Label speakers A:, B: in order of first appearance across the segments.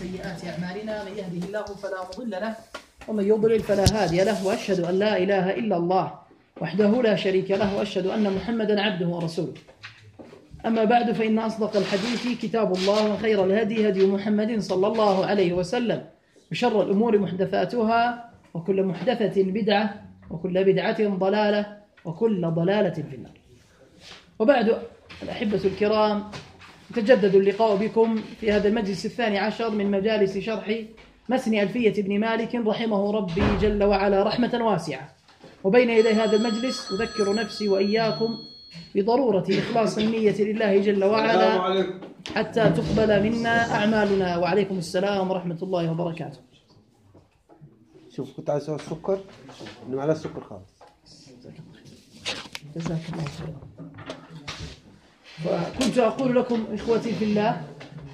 A: سيئات أعمالنا، من يهده الله فلا مضل له ومن يضلل فلا هادي له، وأشهد أن لا إله إلا الله وحده لا شريك له، وأشهد أن محمدا عبده ورسوله. أما بعد، فإن أصدق الحديث كتاب الله، وخير الهدي هدي محمد صلى الله عليه وسلم، وشر الأمور محدثاتها، وكل محدثة بدعة، وكل بدعة ضلالة، وكل ضلالة في النار. وبعد، الأحبة الكرام، يتجدد اللقاء بكم في هذا المجلس 12 من مجالس شرح متن ألفية ابن مالك رحمه ربي جل وعلا رحمة واسعة. وبين يدي هذا المجلس أذكر نفسي وإياكم بضرورة إخلاص النية لله جل وعلا حتى تقبل منا أعمالنا. وعليكم السلام ورحمة الله وبركاته.
B: شوف، كنت عايز السكر إنه على السكر خالص.
A: جزاك الله خيرا. فكنت أقول لكم إخوتي في الله،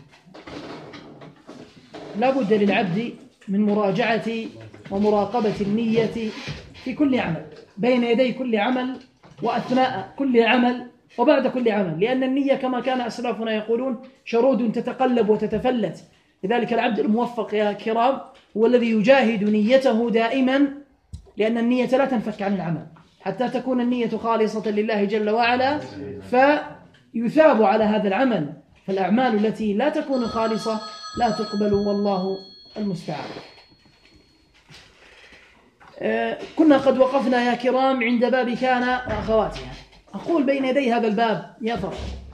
A: لا بد للعبد من مراجعة ومراقبة النية في كل عمل، بين يدي كل عمل، وأثناء كل عمل، وبعد كل عمل، لأن النية كما كان أسلافنا يقولون شرود تتقلب وتتفلت. لذلك العبد الموفق يا كرام هو الذي يجاهد نيته دائما، لأن النية لا تنفك عن العمل حتى تكون النية خالصة لله جل وعلا، فيثاب على هذا العمل. فالأعمال التي لا تكون خالصة لا تقبل، والله المستعان. كنا قد وقفنا يا كرام عند باب كان وأخواتها. أقول بين يدي هذا الباب يا فرق،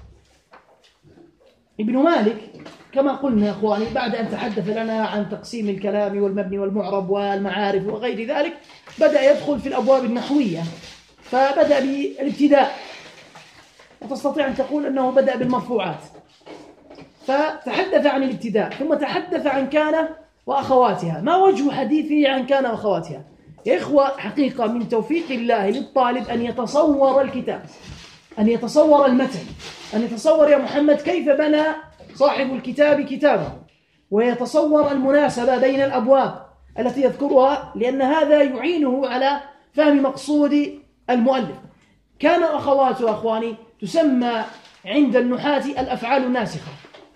A: ابن مالك كما قلنا أخواني، بعد أن تحدث لنا عن تقسيم الكلام والمبني والمعرب والمعارف وغير ذلك، بدأ يدخل في الأبواب النحوية، فبدأ بالابتداء، وتستطيع أن تقول أنه بدأ بالمرفوعات، فتحدث عن الابتداء، ثم تحدث عن كان وأخواتها. ما وجه حديثه عن كان وأخواتها؟ يا إخوة، حقيقة من توفيق الله للطالب أن يتصور الكتاب، أن يتصور المتن، أن يتصور يا محمد كيف بنى صاحب الكتاب كتابه، ويتصور المناسبة بين الأبواب التي يذكرها، لأن هذا يعينه على فهم مقصود المؤلف. كان وأخواته أخواني تسمى عند النحاة الأفعال الناسخة،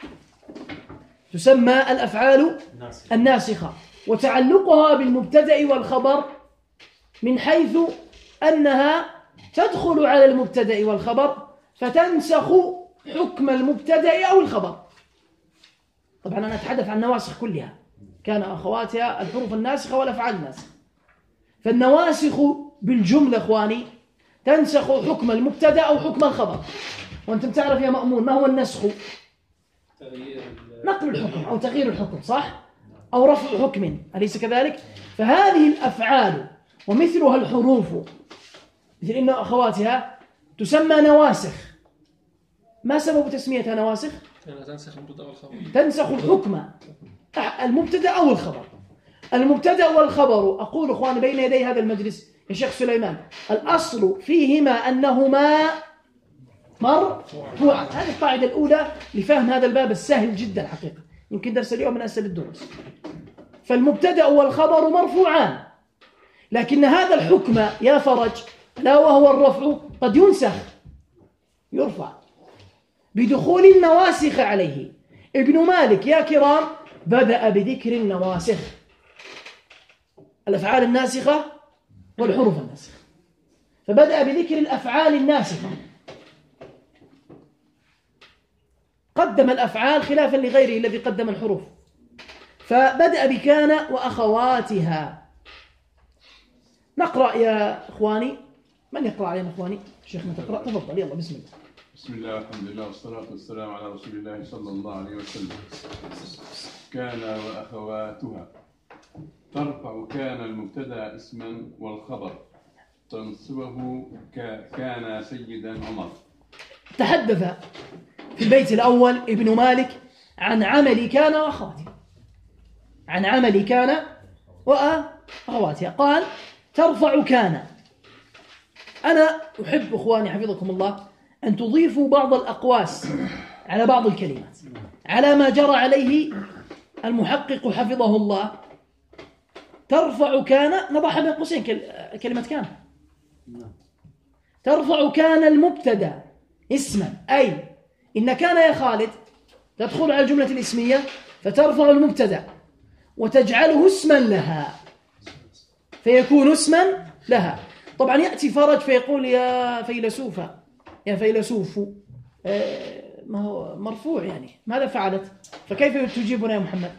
A: تسمى الأفعال الناسخة، وتعلقها بالمبتدأ والخبر من حيث أنها تدخل على المبتدأ والخبر فتنسخ حكم المبتدأ أو الخبر. طبعا أنا أتحدث عن النواسخ كلها، كان أخواتها الحروف الناسخة والأفعال الناسخة. فالنواسخ بالجملة أخواني تنسخ حكم المبتدأ أو حكم الخبر. وأنتم تعرف يا مأمون ما هو النسخ؟ نقل الحكم أو تغيير الحكم، صح؟ أو رفع حكم، أليس كذلك؟ فهذه الأفعال ومثلها الحروف مثل إن أخواتها تسمى نواسخ. ما سبب تسميتها نواسخ؟ تنسخ الحكم، المبتدأ أو الخبر. المبتدأ والخبر، أقول أخواني بين يدي هذا المجلس يا شيخ سليمان، الأصل فيهما أنهما مرفوعان. هذه القاعدة الأولى لفهم هذا الباب السهل جدا حقيقة، يمكن درس اليوم من أسهل الدروس. فالمبتدأ والخبر مرفوعان، لكن هذا الحكم يا فرج لا وهو الرفع قد ينسخ، يرفع بدخول النواسخ عليه. ابن مالك يا كرام بدأ بذكر النواسخ، الأفعال الناسخة والحروف الناسخة، فبدأ بذكر الأفعال الناسخة، قدم الأفعال خلافا لغيره الذي قدم الحروف. فبدأ بكان وأخواتها. نقرأ يا إخواني، من يقرأ علينا إخواني؟ شيخنا تقرأ، تفضل، يلا بسم الله.
C: بسم الله والحمد لله والصلاة والسلام على رسول الله صلى الله عليه وسلم. كان وأخواتها. ترفع كان المبتدأ اسما والخبر، تنصبه كان سيدا عمر.
A: تحدث في البيت الأول ابن مالك عن عمل كان وأخواتها، عن عمل كان وأخواتها. قال ترفع كان. أنا أحب إخواني حفظكم الله أن تضيفوا بعض الأقواس على بعض الكلمات على ما جرى عليه المحقق حفظه الله. ترفع كان، نضعها بين قوسين كلمة كان. ترفع كان المبتدأ اسما، أي إن كان يا خالد تدخل على الجملة الاسمية فترفع المبتدأ وتجعله اسما لها فيكون اسما لها. طبعا يأتي فرج فيقول يا فيلسوفة يا فيلسوف ما هو مرفوع يعني ماذا فعلت؟ فكيف تجيبنا يا محمد؟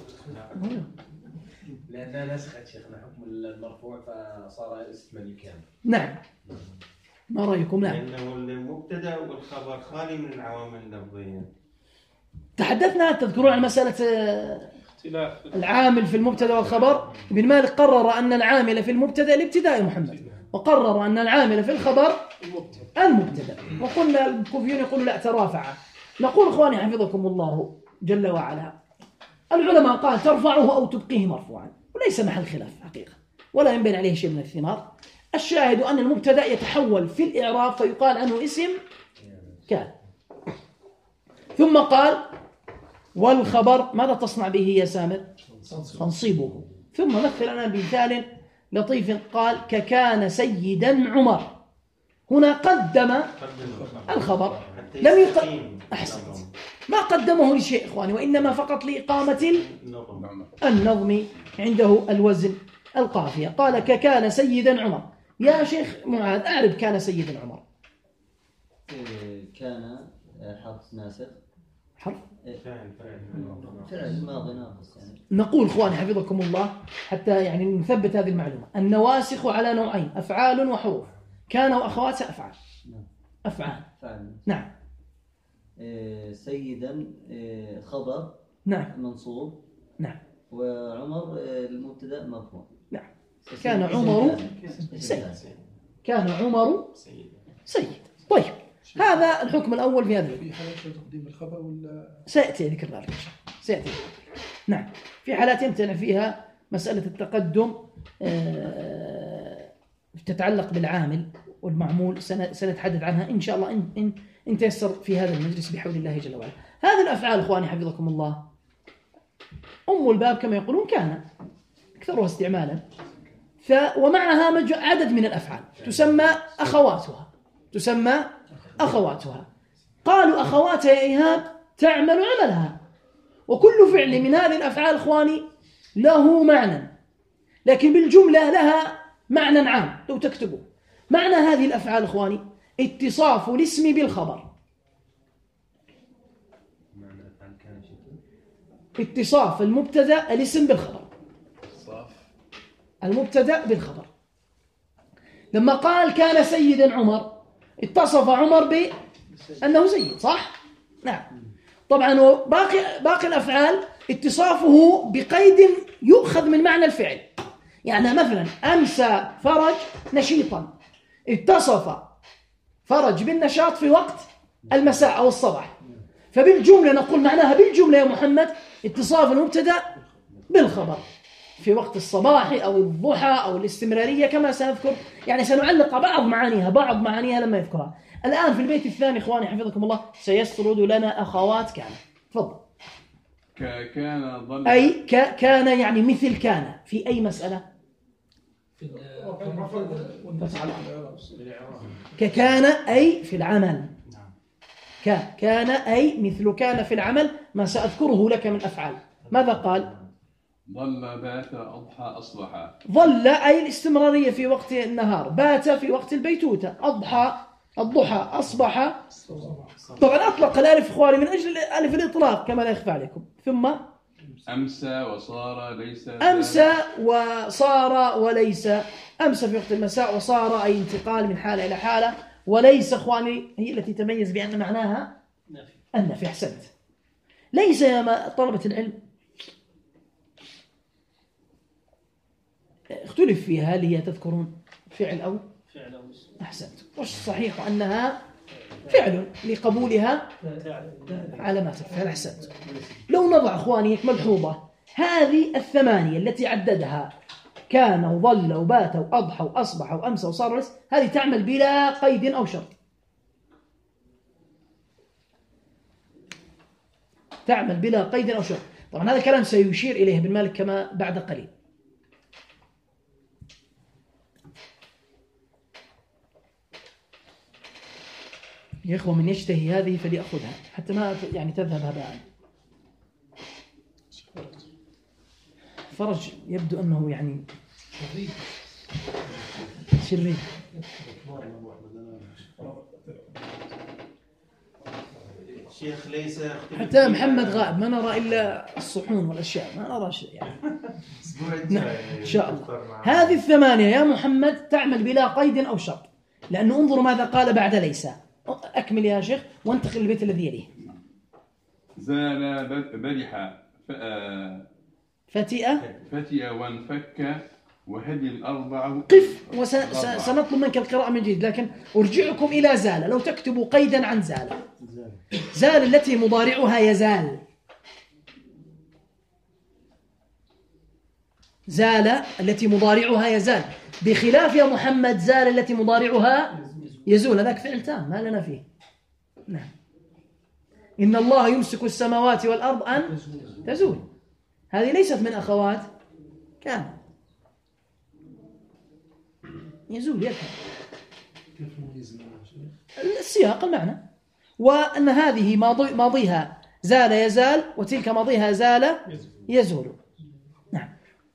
D: لأنها نسخت شيخنا حكم المرفوع فصار اسما لكامل.
A: نعم. ما رأيكم؟ نعم.
E: لأنه المبتدأ والخبر خالي من العوامل اللفظية.
A: تحدثنا تذكرون عن مسألة العامل في المبتدأ والخبر. ابن مالك قرر أن العامل في المبتدأ الابتداء محمد، وقرر أن العامل في الخبر المبتدأ. وقلنا الكوفيون يقولوا لا ترافع. نقول إخواني حفظكم الله جل وعلا، العلماء قال ترفعه أو تبقيه مرفوعا، وليس محل خلاف حقيقة ولا ينبني عليه شيء من الثمار. الشاهد أن المبتدأ يتحول في الإعراب فيقال عنه اسم كان. ثم قال والخبر ماذا تصنع به يا سامر؟ تنصيبه. ثم مثل أنا بمثال لطيف قال ككان سيدا عمر. هنا قدم الخبر لم أحسنت، ما قدمه لشيء إخواني، وإنما فقط لإقامة النظم عنده الوزن القافية. قال ككان سيدا عمر. يا شيخ معاذ أعرب كان سيدا عمر.
F: كان حرف ناسخ،
A: حرف
F: فعل ماضي ناقص يعني.
A: نقول إخواني حفظكم الله حتى يعني نثبت هذه المعلومة، النواسخ على نوعين، أفعال وحروف. كان وأخواتها أفعال. أفعال. نعم.
F: سيدا خبر
A: نعم
F: منصوب.
A: نعم.
F: وعمر المبتدأ مرفوع.
A: نعم. كان عمر سيد. كان عمر سيد. طيب هذا الحكم الأول في هذا.
G: في حالات تقديم الخبر ولا
A: سيأتي ذكر ذلك إن شاء الله. سيأتي. نعم. في حالات يمتنع فيها مسألة التقدم تتعلق بالعامل والمعمول، سنتحدث عنها إن شاء الله إن تيسر في هذا المجلس بحول الله جل وعلا. هذه الأفعال إخواني حفظكم الله أم الباب كما يقولون كان أكثرها استعمالا، ومعها عدد من الأفعال تسمى أخواتها. قالوا أخواتها يا إيهاب تعمل عملها. وكل فعل من هذه الأفعال إخواني له معنى، لكن بالجملة لها معنى عام. لو تكتبوا معنى هذه الأفعال إخواني اتصاف الاسم بالخبر. اتصاف المبتدأ الاسم بالخبر. المبتدأ بالخبر. لما قال كان سيدا عمر اتصف عمر بأنه سيد، صح؟ نعم. طبعا باقي الأفعال اتصافه بقيد يؤخذ من معنى الفعل. يعني مثلا أمسى فرج نشيطا، اتصف فرج بالنشاط في وقت المساء أو الصباح. فبالجملة نقول معناها بالجملة يا محمد اتصاف المبتدأ بالخبر في وقت الصباح أو الضحى أو الاستمرارية كما سنذكر. يعني سنعلق بعض معانيها لما يذكرها. الآن في البيت الثاني إخواني حفظكم الله سيسرد لنا أخوات كان. تفضل.
C: كان ظل
A: أي كان يعني مثل كان في أي مسألة؟ ككان أي في العمل. كان أي مثل كان في العمل، ما سأذكره لك من أفعال. ماذا قال؟
C: ظل بات أضحى أصبح.
A: ظل أي الاستمرارية في وقت النهار، بات في وقت البيتوتة، الضحى أصبح. طبعا أطلق الألف إخواني من أجل ألف الإطلاق كما لا يخفى عليكم. ثم
C: أمسى وصار ليس.
A: أمسى وصار وليس. أمسى في وقت المساء، وصار أي انتقال من حالة إلى حالة، وليس إخواني هي التي تميز بأن معناها النفي. أحسنت. ليس يا طلبة العلم اختلف فيها، هل هي تذكرون فعل أو أحسنت. والصحيح أنها فعل لقبولها علامات الفعل. أحسنت. لو نضع أخواني ملحوظة، هذه الثمانية التي عددها كان وظل وبات وأضحى وأصبح وأمسى وصار وليس، هذه تعمل بلا قيد أو شرط. تعمل بلا قيد أو شرط. طبعا هذا الكلام سيشير إليه ابن مالك كما بعد قليل. يا إخوة من يشتهي هذه فليأخذها حتى ما يعني تذهب هباء. فرج يبدو أنه يعني شرير.
E: شيخ ليس
A: حتى محمد غائب ما نرى إلا الصحون والأشياء، ما نرى شيء يعني. نعم إن شاء الله. هذه الثمانية يا محمد تعمل بلا قيد أو شرط، لأنه انظروا ماذا قال بعد ليس. أكمل يا شيخ وانتقل للبيت الذي يليه.
C: زال برح فتئ وانفك وهدي الأربع.
A: قف وسنطلب منك القراءة من جديد، لكن أرجعكم إلى زال. لو تكتبوا قيدا عن زال. زال التي مضارعها يزال. زال التي مضارعها يزال، بخلاف يا محمد زال التي مضارعها يزول. هذاك فعل تام ما لنا فيه. نعم. إن الله يمسك السماوات والأرض أن تزول. هذه ليست من أخوات كان. يزول يذهب. السياق المعنى. وأن هذه ماضيها زال يزال، وتلك ماضيها زال يزول. نعم.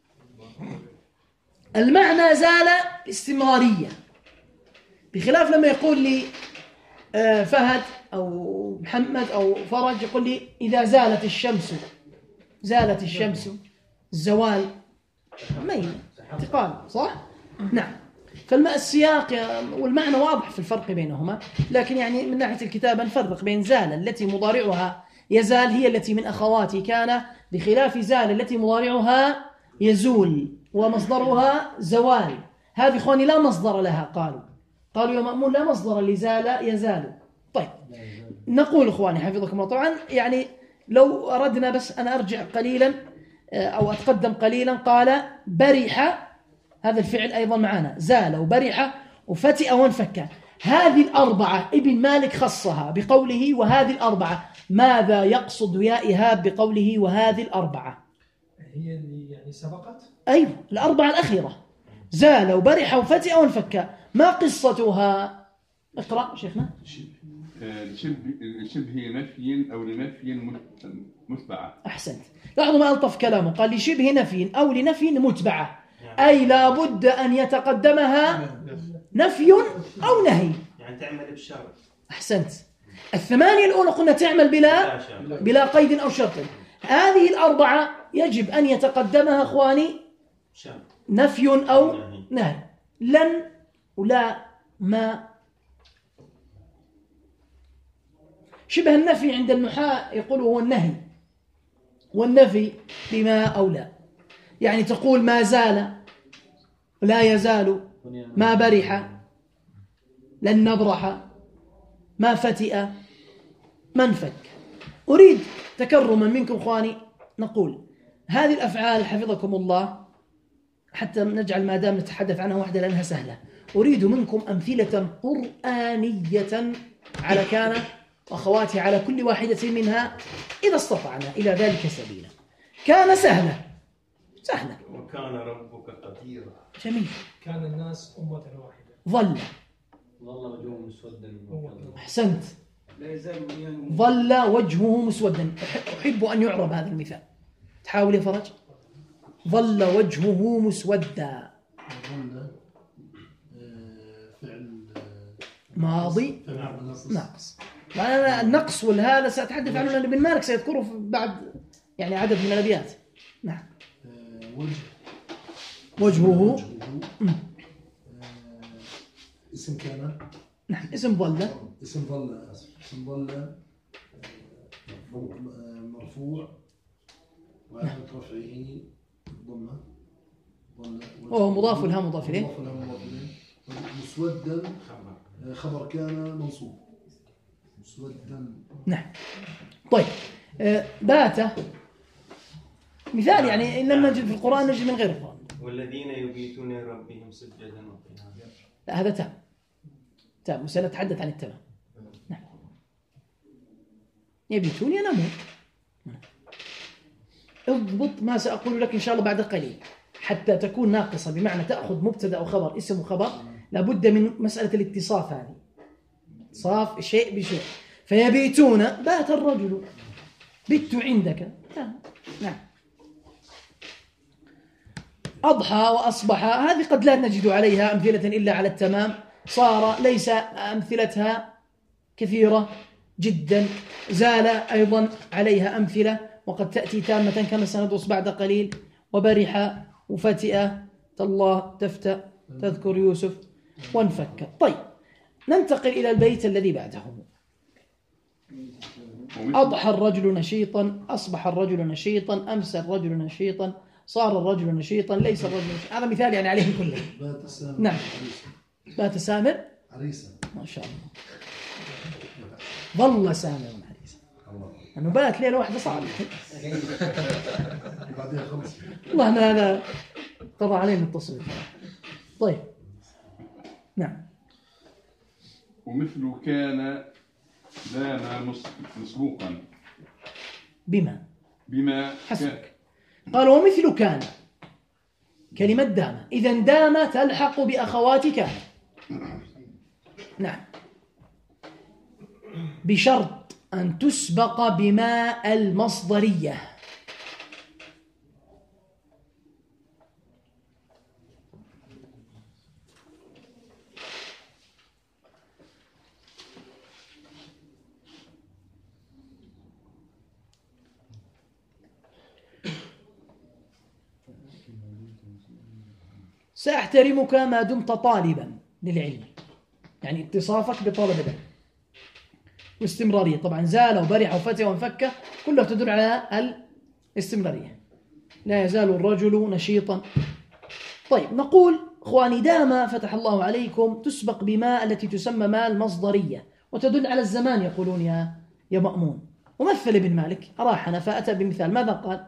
A: المعنى زال استمرارية، بخلاف لما يقول لي فهد أو محمد أو فرج يقول لي إذا زالت الشمس. زالت الشمس الزوال ميل انتقال، صح؟ نعم. فالسياق والمعنى واضح في الفرق بينهما، لكن يعني من ناحية الكتابة نفرق بين زال التي مضارعها يزال هي التي من أخوات كان، بخلاف زال التي مضارعها يزول ومصدرها زوال. هذه إخواني لا مصدر لها. قالوا يا مأمون لا مصدر لزال يزال. طيب نقول إخواني حفظكم الله، طبعا يعني لو أردنا بس أنا أرجع قليلا أو أتقدم قليلا. قال برح، هذا الفعل أيضا معنا زال وبرح وفتئ وانفك. هذه الأربعة ابن مالك خصها بقوله وهذه الأربعة. ماذا يقصد يا إيهاب بقوله وهذه الأربعة؟
G: هي اللي يعني سبقت.
A: أيوة الأربعة الأخيرة زال وبرح وفتئ وانفك. ما قصتها؟ اقرأ شيخنا.
C: شبه نفي أو لنفي متبعة.
A: أحسنت. لاحظوا ما ألطف كلامه، قال لشبه نفي أو لنفي متبعة، أي لا بد أن يتقدمها نفي أو نهي،
E: يعني تعمل بشرط.
A: أحسنت. الثمانية الأولى قلنا تعمل بلا قيد أو شرط. هذه الأربعة يجب أن يتقدمها أخواني نفي أو نهي. لن ولا ما. شبه النفي عند النحاة يقول هو النهي، والنفي بما أو لا. يعني تقول ما زال لا يزال، ما برح لن نبرح، ما فتئ ما انفك. أريد تكرما منكم إخواني نقول هذه الأفعال حفظكم الله حتى نجعل ما دام نتحدث عنها واحدة لأنها سهلة. أريد منكم أمثلة قرآنية على كان وأخواتي على كل واحدة منها إذا استطعنا إلى ذلك سبيلا. كان سهلة
E: وكان ربك قديرا.
A: جميل.
G: كان الناس أمة واحدة.
A: ظل
D: وجهه مسودا.
A: أحسنت. ظل وجهه مسودا. أحب أن يعرب هذا المثال. تحاول يا فرج. ظل وجهه مسودا.
G: فعل
A: ماضي ناقص. وأنا النقص والهذا سأتحدث عنه لأن ابن مالك سيذكره بعد يعني عدد من الأبيات. نعم. وجهه
G: اسم كان.
A: نعم. اسم ظل.
G: اسم ظل مرفوع وعلامة رفعه ضمة.
A: وهو مضاف لها مضاف إليه.
G: مسودا خبر كان منصوب. مسودا.
A: نعم. طيب بات مثال يعني إن لم نجد في القرآن نجد من غير القرآن.
E: والذين يبيتون لربهم سجدا وقياما.
A: لا هذا تام وسنتحدث عن التمام. نعم. يبيتون ينامون. اضبط ما سأقول لك إن شاء الله بعد قليل حتى تكون ناقصة، بمعنى تأخذ مبتدأ أو خبر اسم وخبر، لابد من مسألة الاتصاف هذه. صاف شيء بشيء. فيبيتون بات الرجل بت عندك. نعم. أضحى وأصبح، هذه قد لا نجد عليها أمثلة إلا على التمام. صار ليس أمثلتها كثيرة جدا. زال أيضا عليها أمثلة وقد تأتي تامة كما سندرس بعد قليل. وبرح وفتئ تالله تفتأ تذكر يوسف وانفك. طيب ننتقل إلى البيت الذي بعده. أضحى الرجل نشيطا، أصبح الرجل نشيطا، أمسى الرجل نشيطا، صار الرجل نشيطا، ليس الرجل نشيطا. هذا مثال يعني عليهم كلهم.
G: بات سامر
A: نعم.
G: عريسا.
A: بات سامر
G: عريسا.
A: ما شاء الله. ظل سامر عريسا. أنه بات ليلة واحدة صعب.
G: بعدين خمس.
A: والله أنا هذا قضى علينا التصوير. طيب نعم.
C: ومثل كان دام مسبوقا بما
A: حسبك. قال ومثل كان كلمة دام، إذا دام تلحق بأخوات كان. نعم، بشرط أن تسبق بما المصدرية. سأحترمك ما دمت طالبا للعلم، يعني اتصافك بطلب العلم واستمرارية. طبعا زال وبرح وفتى وانفك كلها تدل على الاستمرارية. لا يزال الرجل نشيطا. طيب نقول اخواني دام فتح الله عليكم تسبق بما التي تسمى ما المصدرية وتدل على الزمان. يقولون يا مأمون. ومثل ابن مالك أراحنا فأتى بمثال. ماذا قال؟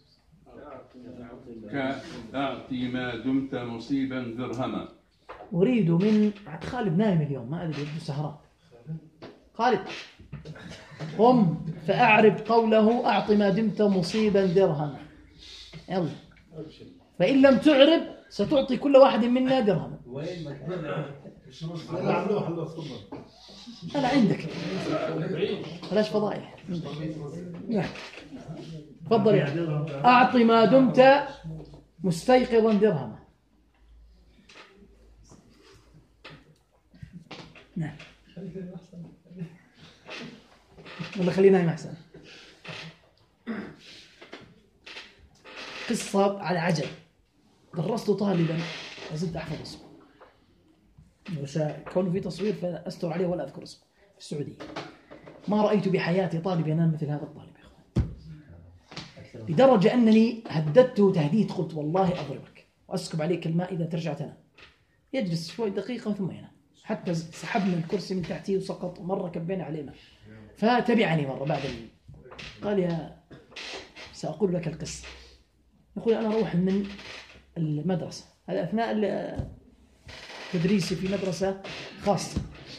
C: كأعطي ما دمت مصيبا درهما.
A: أريد من خالد نايم اليوم، ما أدري يبدو سهران. خالد قم فأعرب قوله أعط ما دمت مصيبا درهما. يلا، فإن لم تعرب ستعطي كل واحد منا درهما. أنا عندك بلاش فضائح. تفضل يعني. أعط ما دمت مستيقظا درهما. نعم، ولا خلينا نايم أحسن. قصة على عجل. درست طالبا وزلت أحفظ اسمه، بس كونه في تصوير فأستر عليه ولا أذكر اسمه، في السعودية. ما رأيت بحياتي طالب ينام مثل هذا الطالب يا أخوان، لدرجة أنني هددته تهديد، قلت والله أضربك وأسكب عليك الماء إذا ترجع تنام. يجلس شوي دقيقة ثم ينام، حتى سحبنا الكرسي من تحتي وسقط، مرة كبينا عليه ماء. فتبعني مرة بعد قال يا سأقول لك القصة. يقول أنا أروح من المدرسة، هذا أثناء تدريسي في مدرسة خاصة،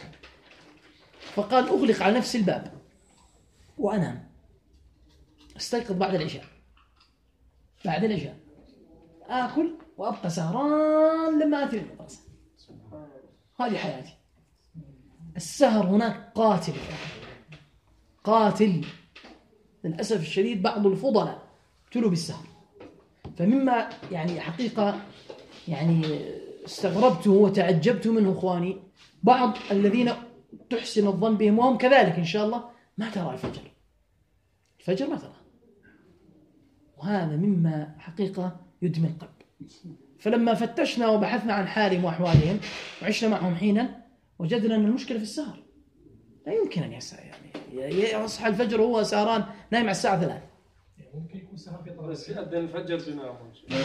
A: فقال أغلق على نفس الباب وأنام، استيقظ بعد العشاء. بعد العشاء آكل وأبقى سهران لما أتي المدرسة. هذه حياتي. السهر هناك قاتل للأسف الشديد. بعض الفضلاء ابتلوا بالسهر. فمما يعني حقيقة يعني استغربته وتعجبت منه اخواني، بعض الذين تحسن الظن بهم وهم كذلك ان شاء الله ما ترى الفجر ما ترى، وهذا مما حقيقة يدمي القلب. فلما فتشنا وبحثنا عن حالهم واحوالهم وعشنا معهم حينا وجدنا ان المشكلة في السهر. لا يمكن ان يصحى الفجر وهو سهران نايم على الساعة 3.
H: ممكن يكون سهر في طريق يأذن الفجر بينام.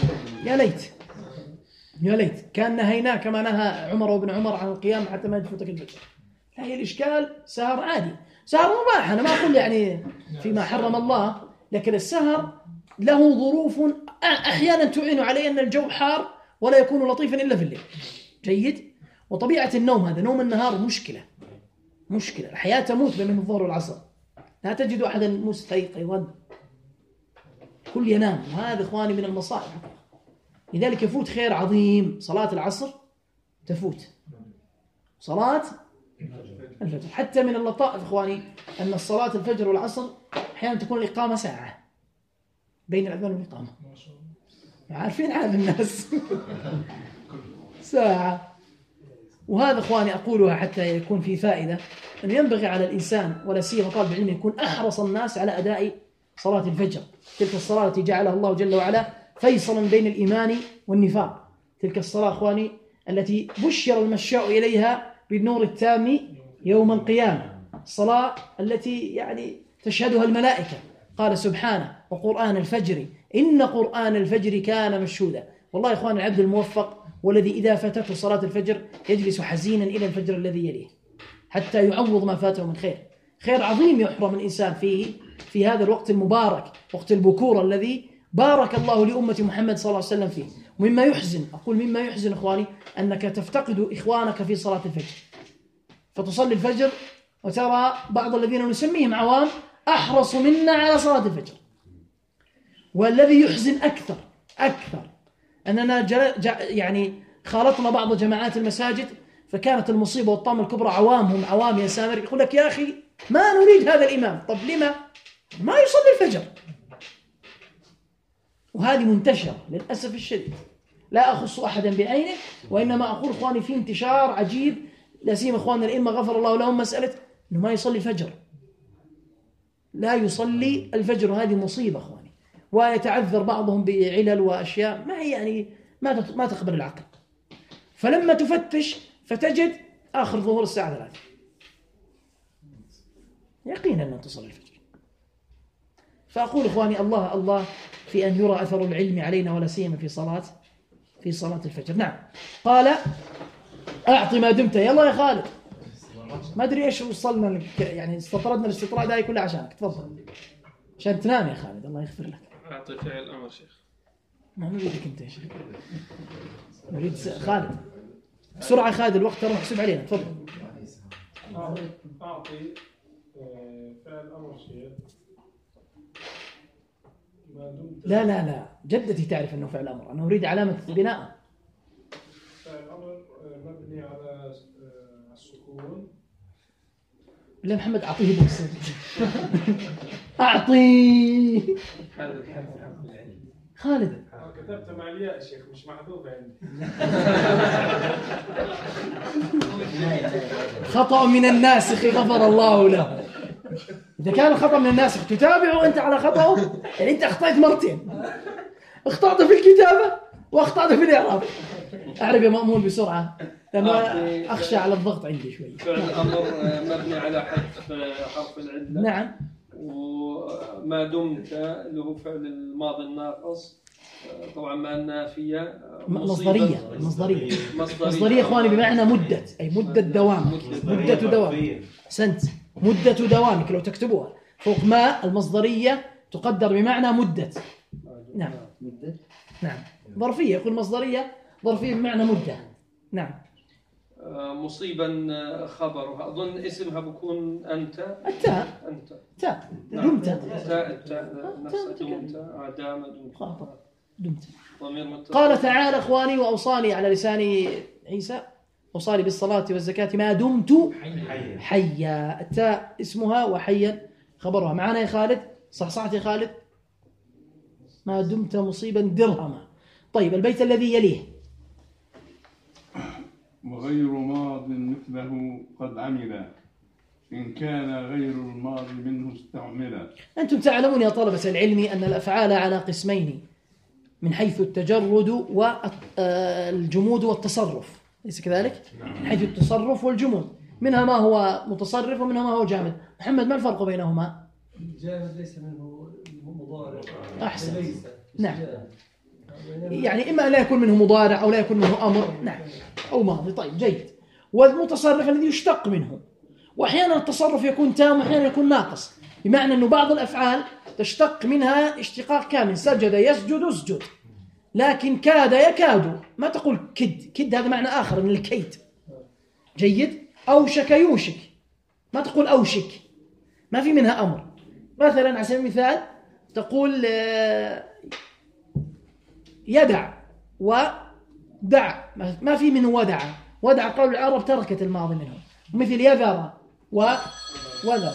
A: يا ليت كان نهيناه كما نهى عمر وابن عمر عن القيام حتى ما يفوتك الفجر. لا، هي الإشكال سهر عادي، سهر مباح. أنا ما أقول يعني فيما حرم الله، لكن السهر له ظروف أحيانا تعين عليه أن الجو حار ولا يكون لطيفا إلا في الليل. جيد. وطبيعة النوم، هذا نوم النهار مشكلة. الحياة تموت بين الظهر والعصر، لا تجد أحدا مستيقظا، كل ينام. وهذا إخواني من المصائب. لذلك يفوت خير عظيم. صلاة العصر تفوت، صلاة الفجر. حتى من اللطائف إخواني أن الصلاة الفجر والعصر أحيانا تكون الإقامة ساعة بين الأذان والإقامة. عارفين حال الناس. ساعة. وهذا إخواني أقولها حتى يكون في فائدة، أنه ينبغي على الإنسان ولا سيما طالب العلم يكون أحرص الناس على أداء صلاة الفجر، تلك الصلاة التي جعلها الله جل وعلا فيصلا بين الإيمان والنفاق، تلك الصلاة إخواني التي بشر المشاء إليها بالنور التام يوم القيامة، الصلاة التي يعني تشهدها الملائكة. قال سبحانه: وقرآن الفجر إن قرآن الفجر كان مشهودا. والله إخوان العبد الموفق والذي إذا فاتته صلاة الفجر يجلس حزينا إلى الفجر الذي يليه حتى يعوض ما فاته من خير عظيم يحرم الإنسان فيه في هذا الوقت المبارك، وقت البكور الذي بارك الله لأمة محمد صلى الله عليه وسلم فيه. ومما يحزن، أقول مما يحزن إخواني، أنك تفتقد إخوانك في صلاة الفجر، فتصلي الفجر وترى بعض الذين نسميهم عوام أحرص منا على صلاة الفجر. والذي يحزن أكثر أننا يعني خالطنا بعض جماعات المساجد، فكانت المصيبة والطامة الكبرى عوامهم عوام يا سامر يقول لك: يا أخي ما نريد هذا الإمام. طب لما؟ ما يصلي الفجر. وهذه منتشرة للأسف الشديد، لا أخص أحدا بعينه، وإنما أقول إخواني في انتشار عجيب، لا سيما إخواننا الأئمة غفر الله لهم، مسألة إنه ما يصلي الفجر، لا يصلي الفجر، وهذه مصيبة إخواني. ويتعذر بعضهم بعلل وأشياء ما هي يعني ما تقبل العقل. فلما تفتش فتجد آخر ظهور الساعة 3 يقينا أن تصلي الفجر. فأقول إخواني الله في أن يرى أثر العلم علينا، ولا سيما في صلاة الفجر. نعم. قال: أعطي ما دمت. يلا يا خالد، ما أدري إيش وصلنا يعني استطردنا الاستطراد ده كله عشانك. تفضل عشان تنام يا خالد، الله يغفر لك.
H: أعطي فعل الأمر شيخ.
A: ما نريدك أنت يا شيخ، نريد خالد بسرعة. خالد الوقت ترى محسوب علينا. تفضل.
H: أعطي فعل الأمر شيخ.
A: لا جدتي تعرف أنه فعل أمر، أنا أريد علامة بناء.
H: فعل الأمر مبني على السكون.
A: بالله محمد أعطيه بوكس. أعطيه خالد.
H: كتبت مع الياء يا شيخ، مش محذوفة عندي.
A: خطأ من الناسخ غفر الله له. إذا كان الخطأ من الناسخ تتابعه أنت على خطأه، يعني أنت أخطأت مرتين، أخطأت في الكتابة وأخطأت في الإعراب. أعرب يا مأمون بسرعة لأنه أخشى على الضغط عندي شوي.
H: فعل الأمر مبني على حذف حرف العلة.
A: نعم.
H: وما دمت اللي هو فعل الماضي الناقص، طبعا مع النافية مصدرية إخواني بمعنى مدة، أي مدة دوام. مدة دوام. سنت مدة دوامك لو تكتبوها فوق ما المصدرية تقدر بمعنى مدة. نعم. نعم. ظرفية، يقول مصدرية ظرفية بمعنى مدة. نعم. مصيبا خبرها، أظن اسمها بكون أنت. تاء دمت. دمت. قال تعالى إخواني: وأوصاني على لسان عيسى أوصاني بالصلاة والزكاة ما دمت حيا. التاء اسمها وحيا خبرها. معنا يا خالد؟ صحصحت يا خالد؟ ما دمت مصيبا درهما. طيب البيت الذي يليه:
C: وغير ماض مثله قد عمل إن كان غير الماضي منه استعملا.
A: أنتم تعلمون يا طلبة العلم أن الأفعال على قسمين من حيث التجرد والجمود والتصرف، ليس كذلك؟ من حيث التصرف والجمود، منها ما هو متصرف ومنها ما هو جامد. محمد، ما الفرق بينهما؟
H: الجامد ليس منه مضارع.
A: أحسن. نعم، يعني إما لا يكون منه مضارع أو لا يكون منه أمر، نعم، أو ماضي. طيب جيد. والمتصرف الذي يشتق منه، وأحيانا التصرف يكون تام وأحيانا يكون ناقص، بمعنى أنه بعض الأفعال تشتق منها اشتقاق كامل، سجد يسجد اسجد، لكن كاد يكاد، ما تقول كد هذا معنى آخر من الكيد. جيد. أوشك يوشك، ما تقول أوشك، ما في منها أمر. مثلا على سبيل المثال تقول يدع ودع، ما في منه ودع قول العرب تركت الماضي منه، مثل يذر وذر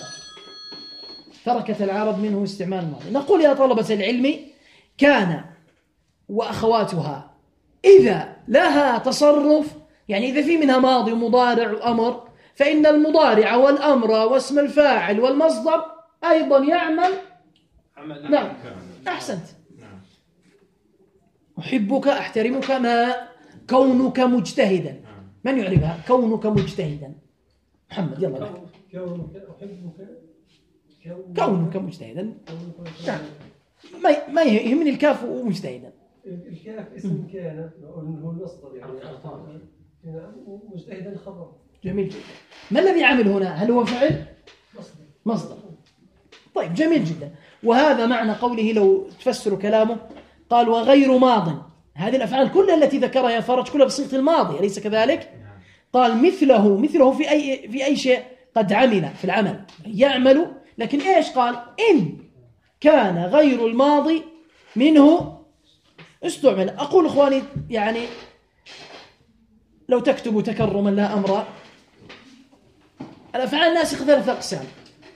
A: تركت العرب منه استعمال الماضي. نقول يا طلبة العلم: كان
H: وأخواتها إذا لها تصرف، يعني إذا في منها ماضي ومضارع وأمر، فإن المضارع والأمر واسم الفاعل والمصدر أيضا يعمل. نعم أحسنت. أحبك أحترمك، ما كونك مجتهدا. من يعرفها؟ كونك مجتهدا. محمد يلا لك. كونك مجتهدا. نعم ما يهمني الكاف ومجتهدا.
I: الكاف اسم كان هو المصدر يعني مجتهدا خبر.
H: جميل جدا. ما الذي عمل هنا؟ هل هو فعل؟ مصدر. طيب جميل جدا. وهذا معنى قوله لو تفسر كلامه قال وغير ماض. هذه الأفعال كلها التي ذكرها يا فرج كلها بصيغة الماضي، أليس كذلك؟ قال مثله في أي شيء قد عمل في العمل يعمل، لكن إيش قال؟ إن كان غير الماضي منه استعمل. أقول إخواني يعني لو تكتبوا تكرما لا أمر، الأفعال الناسخة 3 أقسام.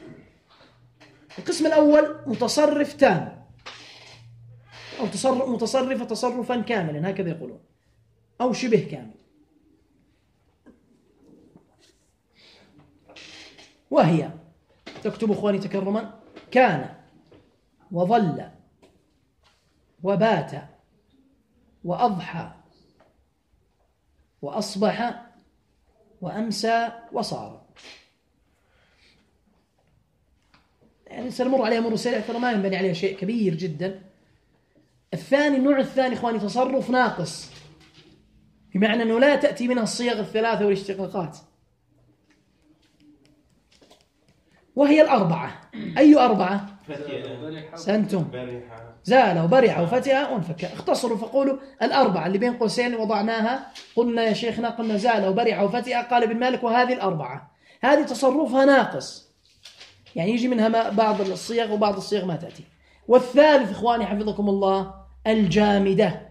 H: القسم الأول متصرف تام، أو متصرف تصرفا كاملا هكذا يقولون، أو شبه كامل، وهي تكتب إخواني تكرما كان وظل وبات وأضحى وأصبح وأمسى وصار. يعني سنمر عليها مرور سريع ترى ما ينبني عليها شيء كبير جدا. النوع الثاني إخواني تصرف ناقص، بمعنى أنه لا تأتي منها الصيغ الثلاثة والاشتقاقات، وهي الأربعة. أي أربعة؟ سنتم زال وبرع وفتئ وانفك. اختصروا فقولوا الأربعة اللي بين قوسين وضعناها. قلنا يا شيخنا قلنا زال وبرع وفتئ، قال ابن مالك وهذه الأربعة هذه تصرفها ناقص، يعني يجي منها بعض الصيغ وبعض الصيغ ما تأتي. والثالث إخواني حفظكم الله الجامدة،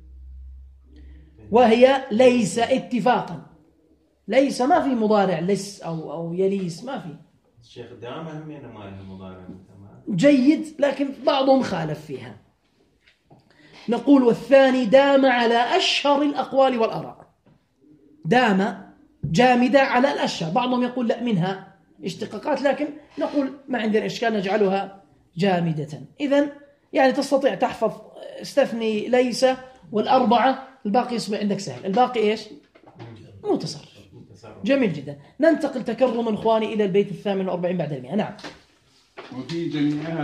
H: وهي ليس اتفاقا. ليس ما في مضارع لس أو يليس، ما في.
E: الشيخ دام همينا ما لها مضارع
H: جيد، لكن بعضهم خالف فيها. نقول والثاني دام على أشهر الأقوال والآراء. دام جامدة على الأشهر، بعضهم يقول لا منها اشتقاقات، لكن نقول ما عندنا إشكال نجعلها جامدة. إذن يعني تستطيع تحفظ استثني ليس والأربعة، الباقي يصبح عندك سهل. الباقي إيش؟ متصرف. جميل جدا. ننتقل تكرما إخواني إلى البيت 48 بعد 100. نعم.
C: وفي جميعها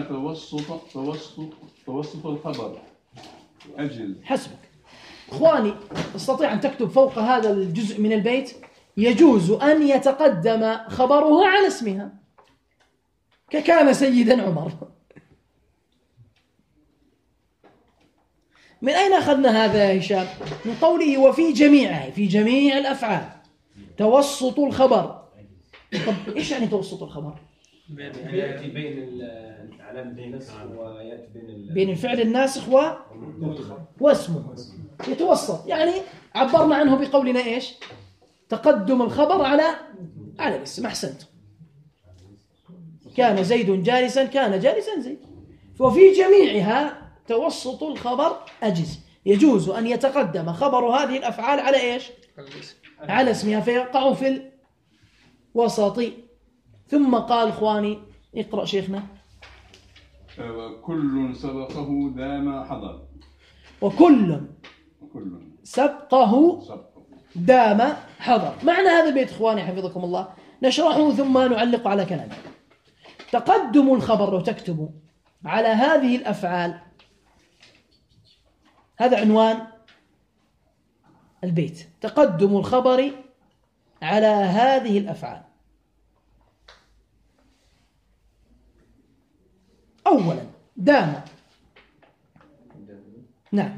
C: توسط الخبر أجل.
H: حسبك إخواني، تستطيع أن تكتب فوق هذا الجزء من البيت يجوز أن يتقدم خبرها على اسمها، ككان سيدا عمر. من أين أخذنا هذا يا هشام؟ من قوله وفي جميعها، في جميع الأفعال توسط الخبر. طب إيش يعني توسط الخبر؟
D: يأتي بين علامة النسخ ويأتي
H: بين الفعل الناسخ واسمه يتوسط. يعني عبرنا عنه بقولنا إيش؟ تقدم الخبر على الاسم. أحسنت. كان زيد جالسا، كان جالسا زيد. وفي جميعها توسط الخبر أجز، يجوز أن يتقدم خبر هذه الأفعال على إيش؟ على اسمها، فيقع في الوسط. ثم قال إخواني اقرأ شيخنا.
C: كل سبقه دام حضر.
H: وكل سبقه دام حضر. معنى هذا البيت إخواني حفظكم الله نشرحه ثم نعلق على كلامه. تقدم الخبر لو تكتبوا على هذه الأفعال، هذا عنوان البيت، تقدم الخبر على هذه الأفعال. أولا دام. نعم.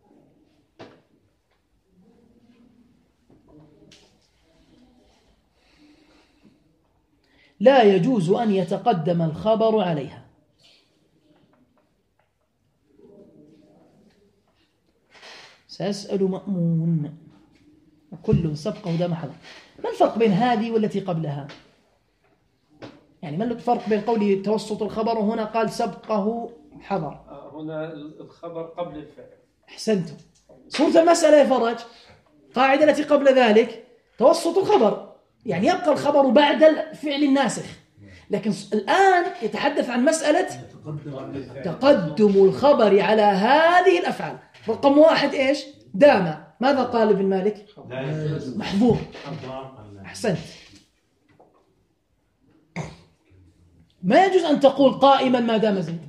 H: لا يجوز أن يتقدم الخبر عليها. سأسأل مأمون وكل سبقه دام حضر. ما الفرق بين هذه والتي قبلها؟ يعني ما الفرق بين قوله توسط الخبر وهنا قال سبقه حضر؟
I: هنا الخبر قبل الفعل.
H: أحسنتم. صورة المسألة يا فرج قاعدة التي قبل ذلك توسط الخبر، يعني يبقى الخبر بعد الفعل الناسخ، لكن الآن يتحدث عن مسألة تقدم الخبر على هذه الأفعال. رقم 1 إيش؟ دام. ماذا قال ابن مالك؟ محظور. أحسنت. ما يجوز أن تقول قائما ما دام زيد،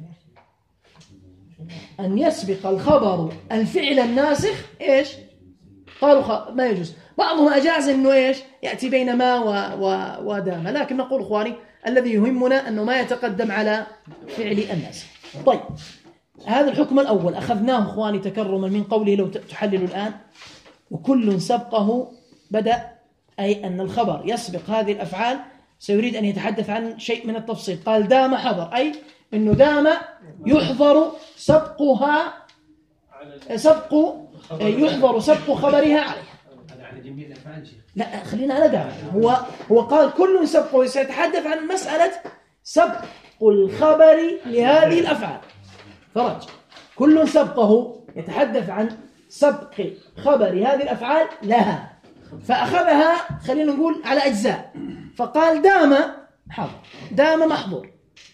H: أن يسبق الخبر الفعل الناسخ إيش؟ قالوا ما يجوز. بعضهم أجاز أنه إيش؟ يأتي بين ما ودام، لكن نقول إخواني الذي يهمنا أنه ما يتقدم على فعل الناسخ. طيب، هذا الحكم الأول أخذناه إخواني تكرما من قوله لو تحلل الآن وكل سبقه بدأ، أي أن الخبر يسبق هذه الأفعال. سيريد أن يتحدث عن شيء من التفصيل. قال دام حضر، أي أنه دام يحضر سبقها، يحضر سبق خبرها عليها. لا خلينا على دام. هو قال كل سبقه، سيتحدث عن مسألة سبق الخبر لهذه الأفعال. فرج كل سبقه يتحدث عن سبق خبر هذه الأفعال لها، فأخذها خلينا نقول على أجزاء، فقال دام حضر، دام محضور.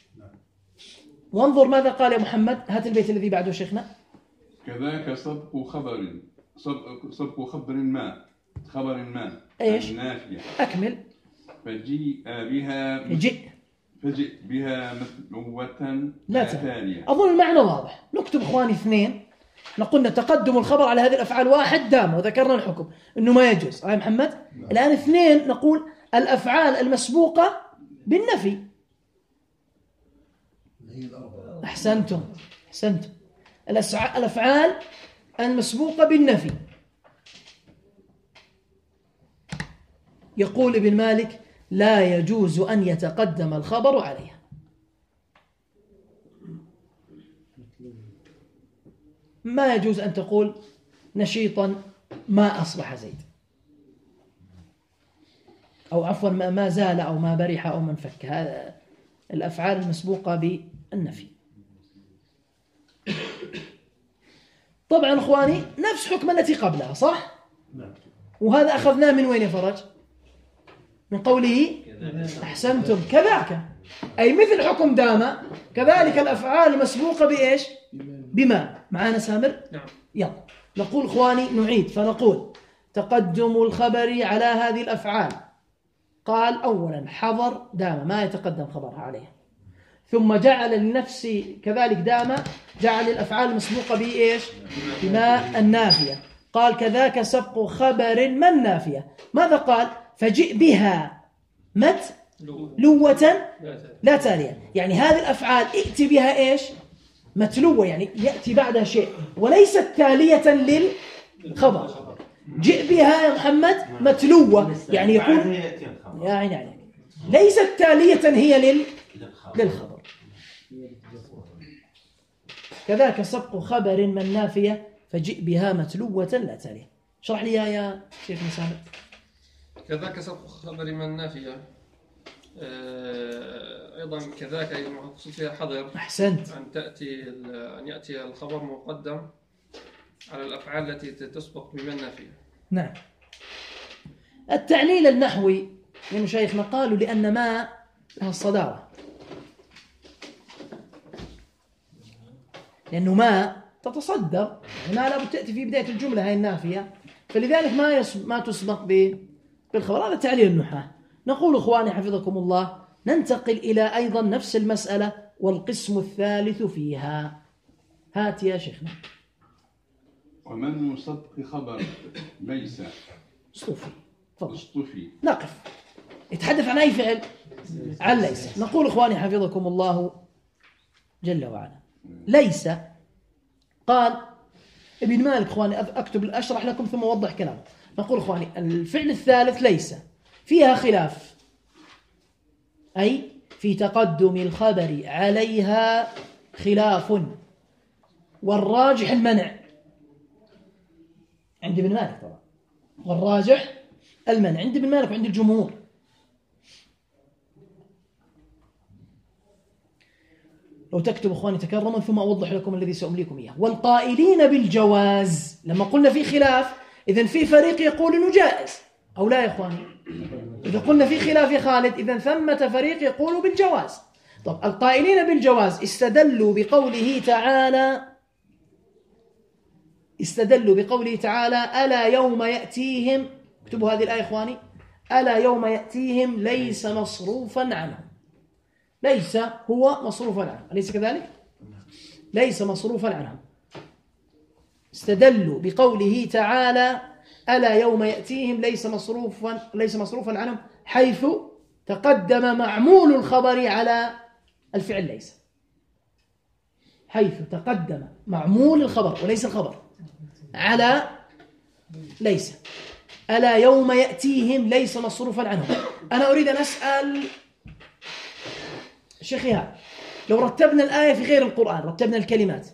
H: وانظر ماذا قال يا محمد، هات البيت الذي بعده شيخنا.
C: كذاك سبق خبر ما
H: ايش؟
C: النافية.
H: أكمل.
C: فجيء بها مثلوة لا تالية.
H: أظن المعنى واضح. نكتب إخواني 2. قلنا تقدم الخبر على هذه الأفعال 1 دام، وذكرنا الحكم أنه ما يجوز. هاي محمد. الآن 2 نقول الأفعال المسبوقة بالنفي. أحسنتم. الأفعال المسبوقة بالنفي. يقول ابن مالك لا يجوز أن يتقدم الخبر عليها. ما يجوز أن تقول نشيطا ما أصبح زيد، أو عفوا ما زال أو ما برح أو من فك. هذا الأفعال المسبوقة بالنفي. طبعا إخواني نفس حكم التي قبلها، صح؟ وهذا أخذناه من وين يا فرج؟ من قوله أحسنتم كذاك، أي مثل حكم دام كذلك الأفعال المسبوقة بإيش؟ بما. معانا سامر؟
I: نعم.
H: يلا نقول إخواني نعيد، فنقول تقدم الخبر على هذه الأفعال. قال أولا حضر دام ما يتقدم خبرها عليها، ثم جعل لنفس كذلك دام جعل الأفعال المسبوقة بإيش؟ بما النافية. قال كذاك سبق خبر ما النافية. ماذا قال؟ فجئ بها متلوة لا تالية، يعني هذه الأفعال ائتي بها إيش؟ متلوة، يعني يأتي بعدها شيء وليست تالية للخبر. جئ بها يا محمد متلوة، يعني يكون يعني ليست تالية هي للخبر. كذاك سبق خبر من نافية فجئ بها متلوة لا تالية. شرح لي يا شيخ مسامر.
I: كذاك سبق خبر من نافية، أيضا كذاك المقصود فيها حضر.
H: أحسنت.
I: أن يأتي الخبر مقدم على الأفعال التي تسبق بمن نافية.
H: نعم. التعليل النحوي من مشايخنا قالوا لأن ما لها الصدارة، لأنه ما تتصدر، ما لابد تأتي في بداية الجملة هاي النافية، فلذلك ما تسبق بالخبر. هذا تعليل النحاة. نقول إخواني حفظكم الله ننتقل إلى أيضا نفس المسألة والقسم الثالث فيها. هات يا شيخنا.
C: ومن صدق خبر ليس
H: اصطفي. نقف. يتحدث عن أي فعل؟ عن ليس. نقول إخواني حفظكم الله جل وعلا ليس. قال ابن مالك إخواني أكتب أشرح لكم ثم أوضح كلامه. نقول إخواني الفعل الثالث ليس فيها خلاف، أي في تقدم الخبر عليها خلاف، والراجح المنع عند ابن مالك طبعا، والراجح المنع عند ابن مالك وعند الجمهور. لو تكتب إخواني تكرما ثم أوضح لكم الذي سأمليكم إياه. والقائلين بالجواز، لما قلنا في خلاف إذن في فريق يقول إنه جائز أو لا يا إخواني؟ إذا قلنا في خلاف يا خالد إذن ثمة فريق يقول بالجواز. طب القائلين بالجواز استدلوا بقوله تعالى ألا يوم يأتيهم، اكتبوا هذه الآية إخواني، ألا يوم يأتيهم ليس مصروفا عنهم. ليس هو مصروفا عنهم، أليس كذلك؟ ليس مصروفا عنهم. استدلوا بقوله تعالى ألا يوم يأتيهم ليس مصروفا عنهم، حيث تقدم معمول الخبر على الفعل ليس. حيث تقدم معمول الخبر وليس الخبر على ليس. ألا يوم يأتيهم ليس مصروفا عنهم. أنا أريد أن أسأل شيخ إيهاب، لو رتبنا الآية في غير القرآن، رتبنا الكلمات،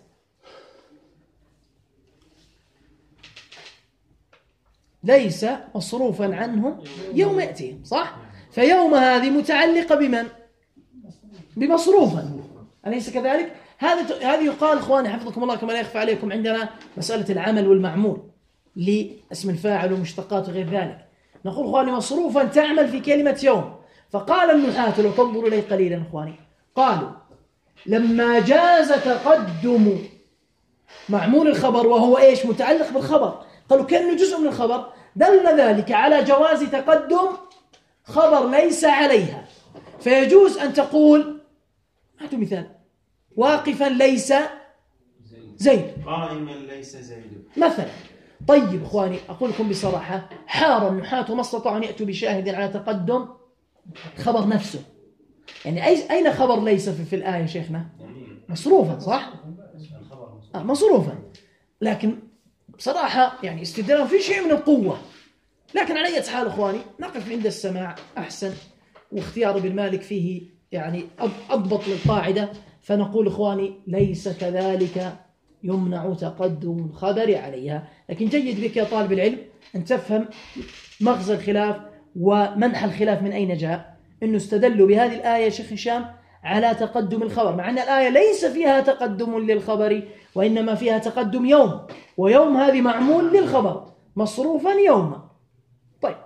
H: ليس مصروفا عنهم يوم يأتيهم، صح؟ فيوم هذه متعلقة بمن؟ بمصروفا، أليس كذلك؟ هذه يقال إخواني حفظكم الله كما لا يخفى عليكم عندنا مسألة العمل والمعمول لاسم الفاعل ومشتقات وغير ذلك. نقول إخواني مصروفا تعمل في كلمة يوم. فقال النحاة لو تنظروا إليه قليلا إخواني، قالوا لما جاز تقدم معمول الخبر وهو إيش؟ متعلق بالخبر، قالوا كأنه جزء من الخبر، دل ذلك على جواز تقدم خبر ليس عليها. فيجوز أن تقول، هاتوا مثال، واقفا ليس زيد،
E: قائما ليس زيد
H: مثلا. طيب إخواني أقول لكم بصراحة، حار النحاة وما استطاعوا أن يأتوا بشاهد على تقدم خبر نفسه. يعني أين خبر ليس في الآية شيخنا؟ مصروفا، صح؟ مصروفا، لكن بصراحة يعني استدلال في شيء من القوة. لكن على أي حال إخواني نقف عند السماع أحسن، واختيار ابن مالك فيه يعني أضبط للقاعدة. فنقول إخواني ليس كذلك يمنع تقدم الخبر عليها. لكن جيد بك يا طالب العلم أن تفهم مغزى الخلاف ومنح الخلاف من أين جاء. إنه استدلوا بهذه الآية شيخ هشام على تقدم الخبر، مع أن الآية ليس فيها تقدم للخبر وإنما فيها تقدم يوم، ويوم هذه معمول للخبر مصروفا يوما. طيب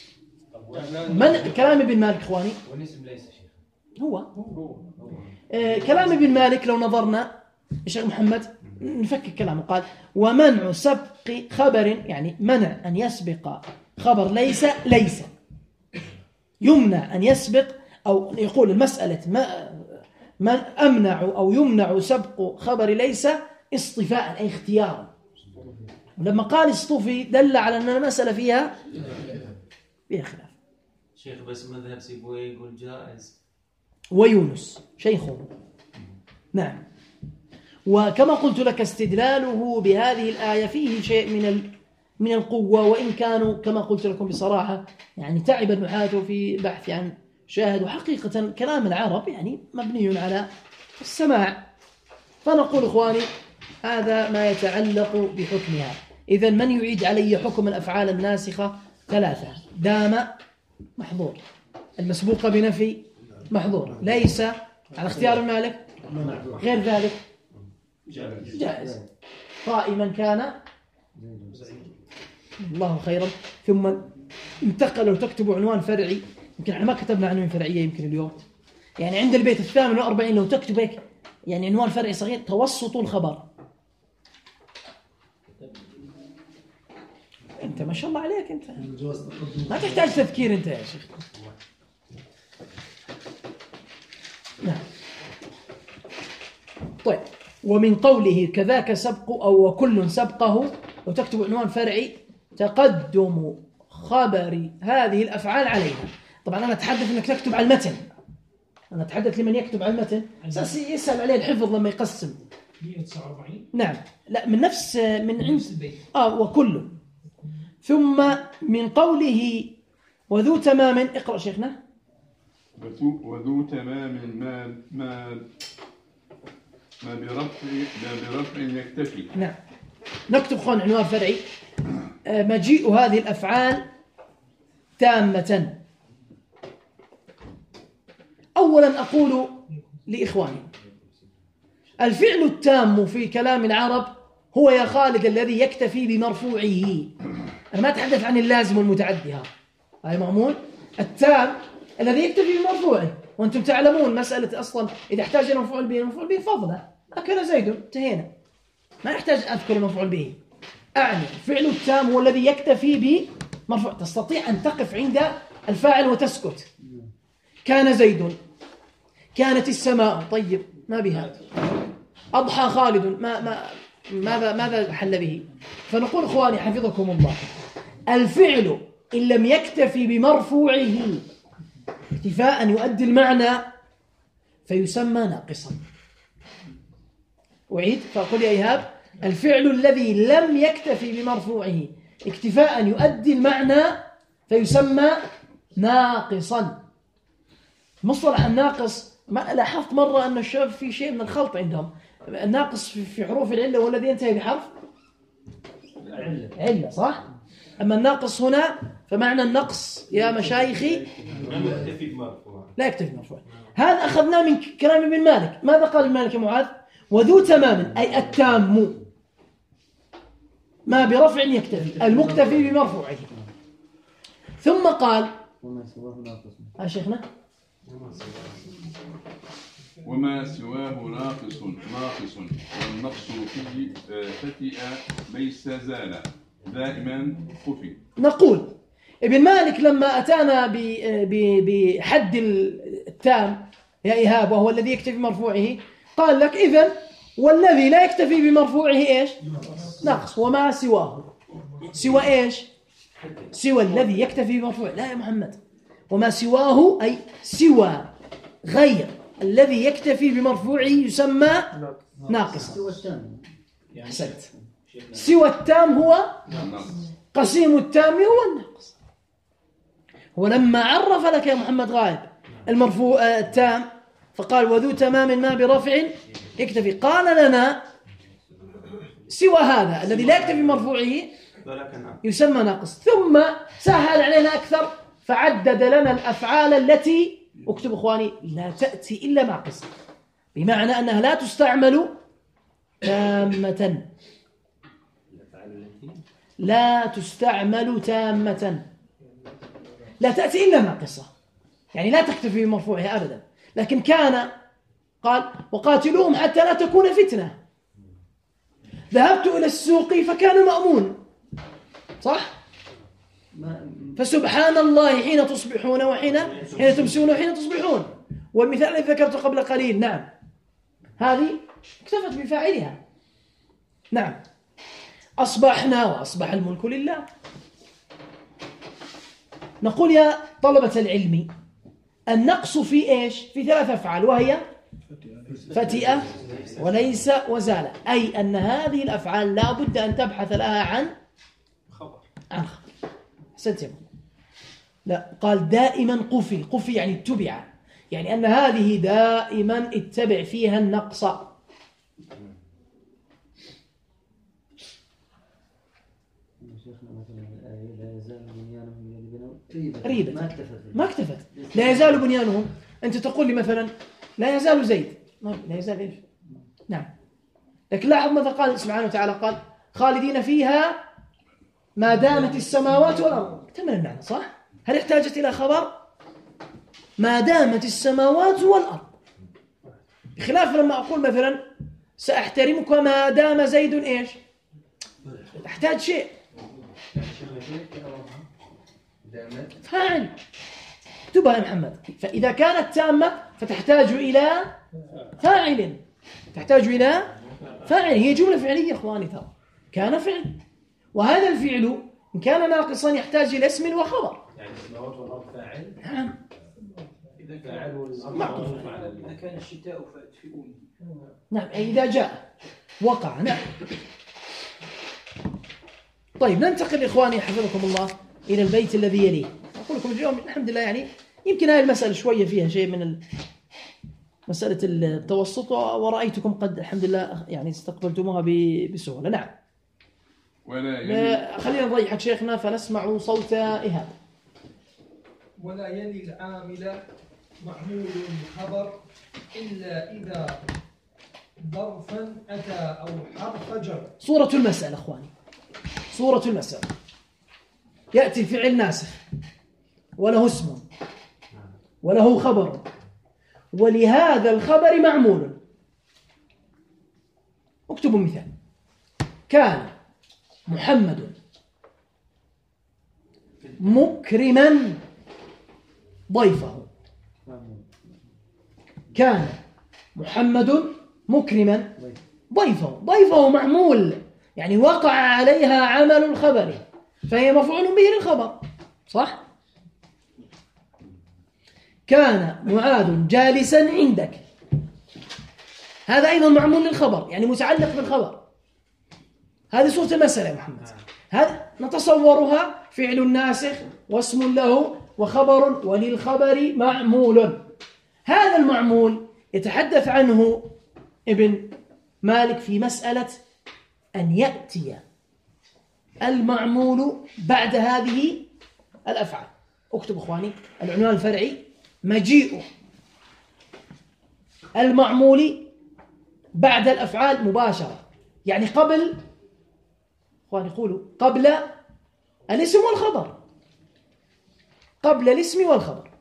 H: من كلام ابن مالك إخواني
D: والاسم ليس شيخ
H: هو كلام ابن مالك. لو نظرنا الشيخ محمد نفكك كلامه، قال ومنع سبق خبر، يعني منع أن يسبق خبر ليس يمنع أن يسبق، أو يقول المسألة ما أمنع أو يمنع سبق خبر ليس اصطفاء أي اختيارا. ولما قال اصطفي دل على أن المسألة فيها خلاف.
E: شيخ بس مذهب سيبويه يقول جائز،
H: ويونس شيخه. نعم. وكما قلت لك استدلاله بهذه الآية فيه شيء من القوة، وإن كانوا كما قلت لكم بصراحة يعني تعب النحاة في بحث عن شاهد، وحقيقة كلام العرب يعني مبني على السماع. فنقول إخواني هذا ما يتعلق بحكمها. إذن من يعيد علي حكم الأفعال الناسخة 3: دام محظور، المسبوقة بنفي محظور، ليس على اختيار المالك، غير ذلك جائز، قائما كان الله خيرا. ثم انتقلوا تكتبوا عنوان فرعي، يمكن احنا ما كتبنا عنوان فرعية يمكن اليوم، يعني عند البيت 48 لو تكتب هيك يعني عنوان فرعي صغير، توسط الخبر. انت ما شاء الله عليك، انت ما تحتاج تذكير انت يا شيخ. نعم. طيب، ومن قوله كذاك سبق أو وكل سبقه، لو تكتب عنوان فرعي تقدم خبر هذه الأفعال عليها. طبعا أنا أتحدث أنك تكتب على المتن، أنا أتحدث لمن يكتب على المتن يسأل عليه الحفظ لما يقسم
A: 149.
H: نعم، لا من نفس من عند
A: البيت.
H: وكل. ثم من قوله وذو تمام، اقرأ شيخنا.
C: وذو تمام ما برفع يكتفي.
H: نعم. نكتب خون عنوان فرعي مجيء هذه الأفعال تامة. أولا أقول لإخواني الفعل التام في كلام العرب هو يا خالد الذي يكتفي بمرفوعه. أنا ما أتحدث عن اللازم والمتعدي، هاي مأمون. التام الذي يكتفي بمرفوعه، وأنتم تعلمون مسألة أصلا إذا احتاج إلى مفعول به، المفعول به فضله، أكل زيد، انتهينا، ما يحتاج أذكر المفعول به. أعني الفعل التام هو الذي يكتفي بمرفوع. تستطيع أن تقف عند الفاعل وتسكت. كان زيد، كانت السماء، طيب ما بها. أضحى خالد، ماذا حل به؟ فنقول إخواني حفظكم الله، الفعل إن لم يكتفي بمرفوعه اكتفاء يؤدي المعنى فيسمى ناقصا. أعيد فأقول يا إيهاب، الفعل الذي لم يكتفي بمرفوعه اكتفاء يؤدي المعنى فيسمى ناقصا. مصطلح الناقص، ما لاحظت مرة أن الشباب في شيء من الخلط عندهم. الناقص في حروف العلة والذي ينتهي بحرف علة، صح؟ أما الناقص هنا فمعنى النقص يا مشايخي لا يكتفي بمرفوع. هذا أخذناه من كلام ابن مالك. ماذا قال ابن مالك يا معاذ؟ وذو تمام أي التام ما برفع يكتفي، المكتفي بمرفوعه. ثم قال
F: وما سواه ناقص.
H: شيخنا
C: وما سواه ناقص والنقص فيه فتئ ليس زال دائما خفي.
H: نقول ابن مالك لما أتانا بحد التام يا إيهاب وهو الذي يكتفي بمرفوعه، قال لك إذن والذي لا يكتفي بمرفوعه إيش؟ نقص. وما سواه، سوى إيش؟ سوى الذي يكتفي بمرفوعه. لا يا محمد، وما سواه أي سوى غير الذي يكتفي بمرفوعه يسمى ناقصا.
F: سوى التام.
H: أحسنت. سوى التام هو قسيم التام هو الناقص. ولما عرف لك يا محمد غائب المرفوع التام فقال وذو تمام ما برفع يكتفي، قال لنا سوى هذا الذي لا يكتفي بمرفوعه يسمى ناقص. ثم سهل علينا أكثر فعدد لنا الأفعال التي اكتب إخواني لا تأتي إلا ناقصة، بمعنى أنها لا تستعمل تامة، لا تستعمل تامة، لا تأتي إلا ناقصة، يعني لا تكتفي بمرفوعها أبدا. لكن كان قال وقاتلوهم حتى لا تكون فتنة، ذهبت إلى السوق فكان مأمون، صح؟ فسبحان الله حين تصبحون وحين تمسون وحين تصبحون. والمثال الذي ذكرته قبل قليل، نعم هذه اكتفت بفاعلها. نعم أصبحنا وأصبح الملك لله. نقول يا طلبة العلم النقص في إيش؟ في 3 أفعال، وهي فتئة وليس وزال، أي أن هذه الأفعال لا بد أن تبحث لها عن خبر. أحسنت. لا قال دائما قفي يعني اتبع، يعني أن هذه دائما اتبع فيها النقص. ريبة ما اكتفت. لا يزال بنيانهم، أنت تقول لي مثلا لا يزال زيد، لا يزال إيش؟ نعم، لكن لاحظ ماذا قال سبحانه وتعالى، قال خالدين فيها ما دامت السماوات والأرض. اكتمل المعنى صح؟ هل احتاجت إلى خبر؟ ما دامت السماوات والأرض، بخلاف لما أقول مثلا سأحترمك ما دام زيد إيش؟ تحتاج شيء فاعل، اكتبها يا محمد. فإذا كانت تامة فتحتاج إلى فاعل، تحتاج إلى فاعل، هي جملة فعلية إخواني ترى، كان فعل، وهذا الفعل إن كان ناقصا يحتاج إلى اسم وخبر.
D: يعني السماوات والأرض فاعل.
H: نعم.
D: إذا فاعل
A: إذا كان الشتاء فأدفئوني.
H: نعم أي إذا جاء وقع. نعم. طيب ننتقل إخواني حفظكم الله إلى البيت الذي يليه. أقول لكم اليوم الحمد لله يعني يمكن هذه المسألة شوية فيها شيء من مسألة التوسط، ورأيتكم قد الحمد لله يعني استقبلتموها بسهولة. نعم. خلينا نضيحك شيخنا فنسمع صوت إيهاب.
J: ولا يلي العامل معمول خبر إلا إذا ظرفا أتى أو حرف جر.
H: صورة المسألة أخواني، صورة المسألة يأتي فعل ناسخ وله اسم وله خبر، ولهذا الخبر معمول. اكتبوا مثال: كان محمد مكرما ضيفه. كان محمد مكرما ضيفه. ضيفه معمول، يعني وقع عليها عمل الخبر، فهي مفعول به للخبر، صح؟ كان معاذ جالسا عندك، هذا أيضا معمول للخبر، يعني متعلق بالخبر. هذه صورة المسألة يا محمد. هذا نتصورها فعل ناسخ واسم له وخبر، وللخبر معمول. هذا المعمول يتحدث عنه ابن مالك في مسألة أن يأتي المعمول بعد هذه الأفعال. اكتب أخواني العنوان الفرعي: مجيء المعمول بعد الأفعال مباشرة، يعني قبل، أخواني قولوا قبل الاسم والخبر، قبل الاسم والخبر،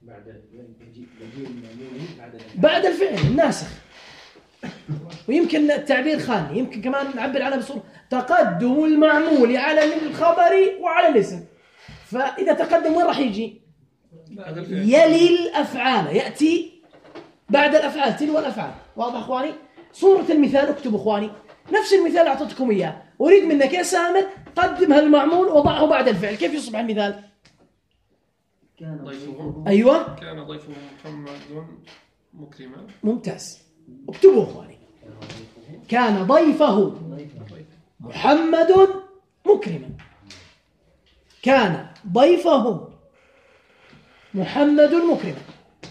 H: بعد الفعل الناسخ. ويمكن التعبير خاني، يمكن كمان نعبر عنها بصورة تقدم المعمول على الخبر وعلى الاسم. فإذا تقدم وين راح يجي؟ يلي الأفعال، يأتي بعد الأفعال، تلو الأفعال. واضح أخواني؟ صورة المثال اكتبوا أخواني نفس المثال اللي أعطيتكم إياه، أريد منك يا سامر قدم هالمعمول وضعه بعد الفعل. كيف يصبح المثال؟
I: كان ضيفه.
H: أيوة،
I: كان ضيفه محمد مكرما.
H: ممتاز، اكتبوا أخواني: كان ضيفه محمد مكرما. كان ضيفه محمد مكرما.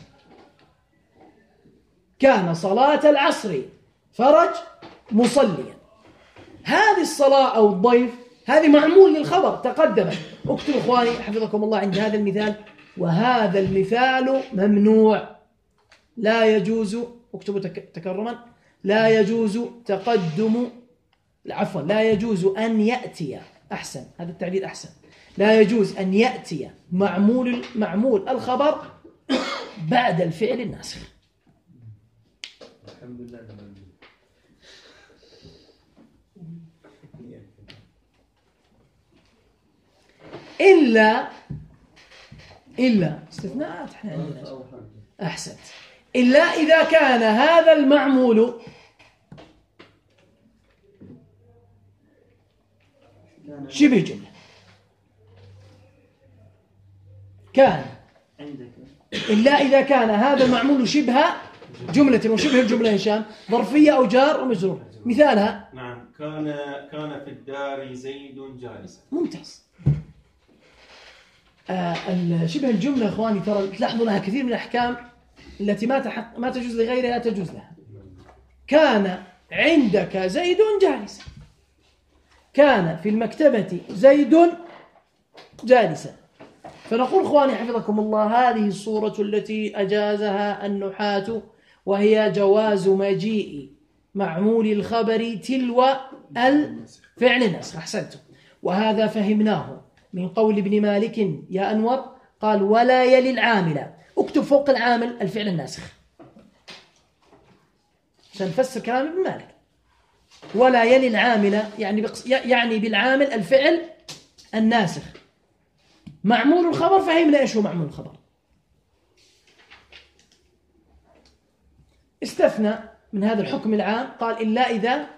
H: كان صلاة العصر فرج مصليا. هذه الصلاة أو الضيف هذه معمول للخبر تقدم. اكتبوا اخواني حفظكم الله عند هذا المثال: وهذا المثال ممنوع، لا يجوز، اكتبوا تكرما، لا يجوز تقدم، عفوا لا يجوز أن يأتي، أحسن هذا التعبير أحسن، لا يجوز أن يأتي معمول الخبر بعد الفعل الناسخ.
D: الحمد لله.
H: إلا استثناءات احنا عندنا. أحسنت. إلا إذا كان هذا المعمول شبه جملة. كان إلا إذا كان هذا المعمول شبه جملة، وشبه الجملة هشام ظرفية أو جار ومجرور. مثالها:
E: نعم، كان في الدار زيد جالسا.
H: ممتاز. شبه الجملة اخواني ترى تلاحظوا لها كثير من الأحكام التي ما تجوز لغيرها تجوز لها. كان عندك زيد جالسا، كان في المكتبة زيد جالسا. فنقول اخواني حفظكم الله هذه الصورة التي أجازها النحاة، وهي جواز مجيء معمول الخبر تلو الفعل الناسخ. أحسنتم. وهذا فهمناه من قول ابن مالك يا أنور، قال: ولا يلي العامل. اكتب فوق العامل الفعل الناسخ عشان نفسر كلام ابن مالك. ولا يلي العامل يعني بالعامل الفعل الناسخ. معمول الخبر فهمنا ايش هو معمول الخبر. استثنى من هذا الحكم العام، قال: إلا إذا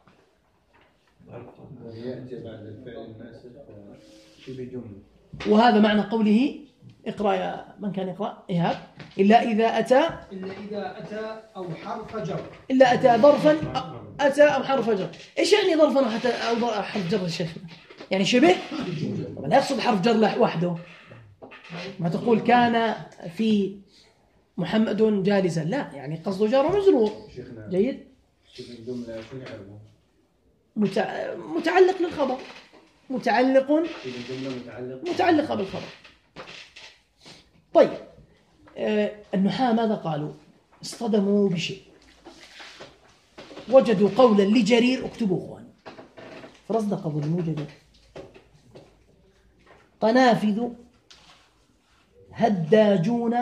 D: يأتي بعد الفعل الناسخ شبه جملة.
H: وهذا معنى قوله، اقرأ يا من كان يقرأ إيهاب: إلا إذا أتى
J: أو حرف جر.
H: إلا أتى ظرفا أتى أو حرف جر. إيش يعني ظرفا أو حرف جر الشيخ؟ يعني شبه؟ لا يقصد حرف جر وحده. ما تقول كان في محمد جالسا، لا، يعني قصده جار ومجرور. جيد.
D: شبه الجملة شو نعرفه؟
H: متعلق للخبر، متعلق متعلقة بالخبر. طيب، النحاة ماذا قالوا؟ اصطدموا بشيء. وجدوا قولا لجرير، اكتبوا اخوان فرصدق أظن موجودة. قنافذ هداجون،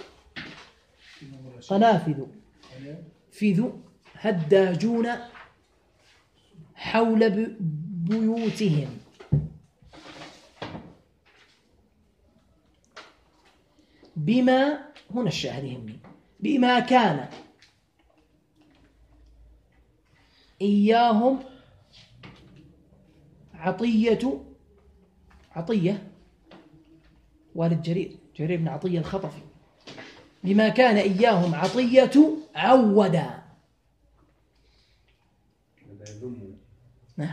H: قنافذ هداجون حول بيوتهم. بما، هنا الشاهد يهمني، بما كان إياهم عطية والد جرير بن عطية الخطفي، بما كان إياهم عطية عودا. نعم،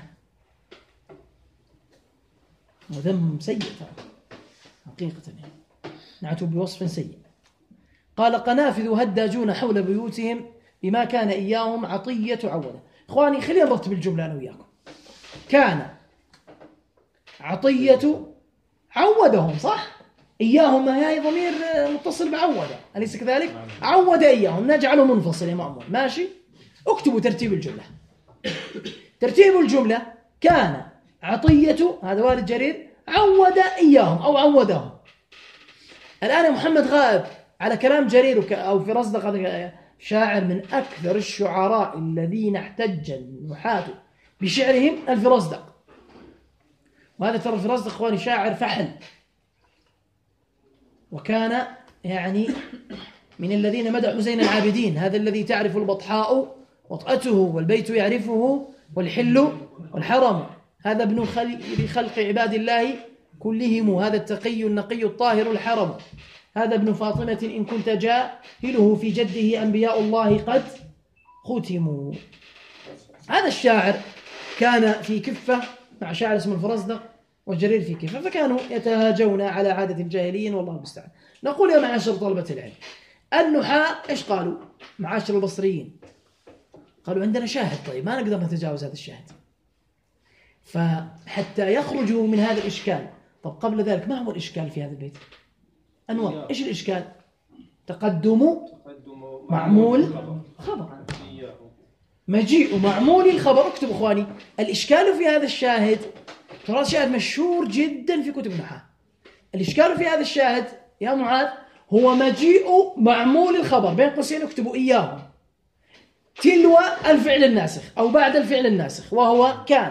H: وذم سيء حقيقة، نعت بوصف سيء. قال قنافذ هداجون حول بيوتهم بما كان إياهم عطية عودا. إخواني خلينا نرتب الجملة أنا وياكم. كان عطية عودهم، صح؟ إياهم هي ضمير متصل بعودة، أليس كذلك؟ عود إياهم، نجعله منفصل يا مأمون، ماشي؟ اكتبوا ترتيب الجملة. ترتيب الجملة: كان عطية، هذا والد جرير، عود إياهم أو عودهم. الآن يا محمد غائب على كلام جرير أو في رصدق، شاعر من أكثر الشعراء الذين احتج النحاة بشعرهم الفرزدق. وهذا ترى الفرزدق إخواني شاعر فحل، وكان يعني من الذين مدحوا زين العابدين، هذا الذي تعرف البطحاء وطأته والبيت يعرفه والحل والحرم، هذا ابن خلق عباد الله كلهم، هذا التقي النقي الطاهر الحرم، هذا ابن فاطمة إن كنت جاهله في جده أنبياء الله قد ختموا. هذا الشاعر كان في كفة مع شاعر اسمه الفرزدق، وجرير في كفة، فكانوا يتهاجون على عادة الجاهليين، والله المستعان. نقول يا معاشر طلبة العلم، النحاة إيش قالوا؟ معاشر البصريين قالوا عندنا شاهد، طيب ما نقدر نتجاوز هذا الشاهد، فحتى يخرجوا من هذا الإشكال. طب قبل ذلك ما هو الإشكال في هذا البيت؟ أنور، إيش الإشكال؟ تقدم معمول خبر، مجيء معمول الخبر. اكتب إخواني، الإشكال في هذا الشاهد، ترى شاهد مشهور جدا في كتب النحاة. الإشكال في هذا الشاهد يا معاذ هو مجيء معمول الخبر، بين قوسين اكتبوا إياهم، تلو الفعل الناسخ أو بعد الفعل الناسخ، وهو كان.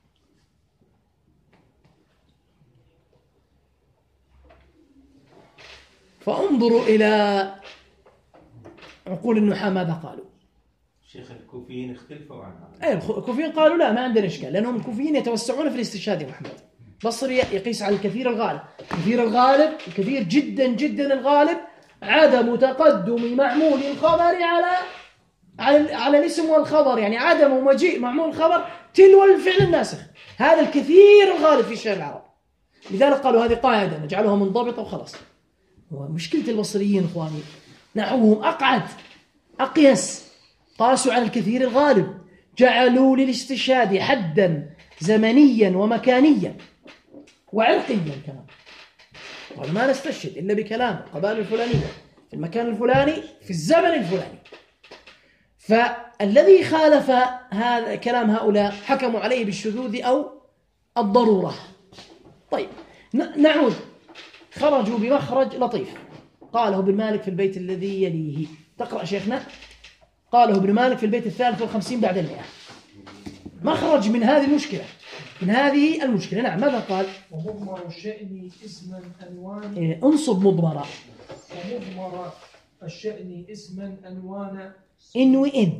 H: فانظروا إلى عقول النحاة ماذا قالوا.
E: شيخ الكوفيين اختلفوا عنها.
H: أي الكوفيين قالوا لا، ما عندنا إشكال، لأنهم الكوفيين يتوسعون في الاستشهاد يا محمد. بصري يقيس على الكثير الغالب، الكثير جدا جدا الغالب عدم تقدم معمول الخبر على الاسم والخبر، يعني عدم مجيء معمول الخبر تلو الفعل الناسخ. هذا الكثير الغالب في شعر العرب، لذلك قالوا هذه قاعدة نجعلها منضبطة وخلاص. ومشكلة البصريين إخواني نحوهم أقعد أقيس، قاسوا على الكثير الغالب، جعلوا للاستشهاد حدا زمنيا ومكانيا وعرقيا كمان. قالوا ما نستشهد إلا بكلام القبائل الفلانية في المكان الفلاني في الزمن الفلاني. فالذي خالف هذا كلام هؤلاء حكموا عليه بالشذوذ أو الضرورة. طيب نعود. خرجوا بمخرج لطيف قاله ابن مالك في البيت الذي يليه. تقرأ شيخنا. قاله ابن مالك في البيت 53 بعد 100. مخرج من هذه المشكلة، نعم. ماذا قال؟
J: ومضمر الشأن اسما أنوان.
H: انصب مضمرا.
J: ومضمر الشأن اسما أنوان.
H: انوئن.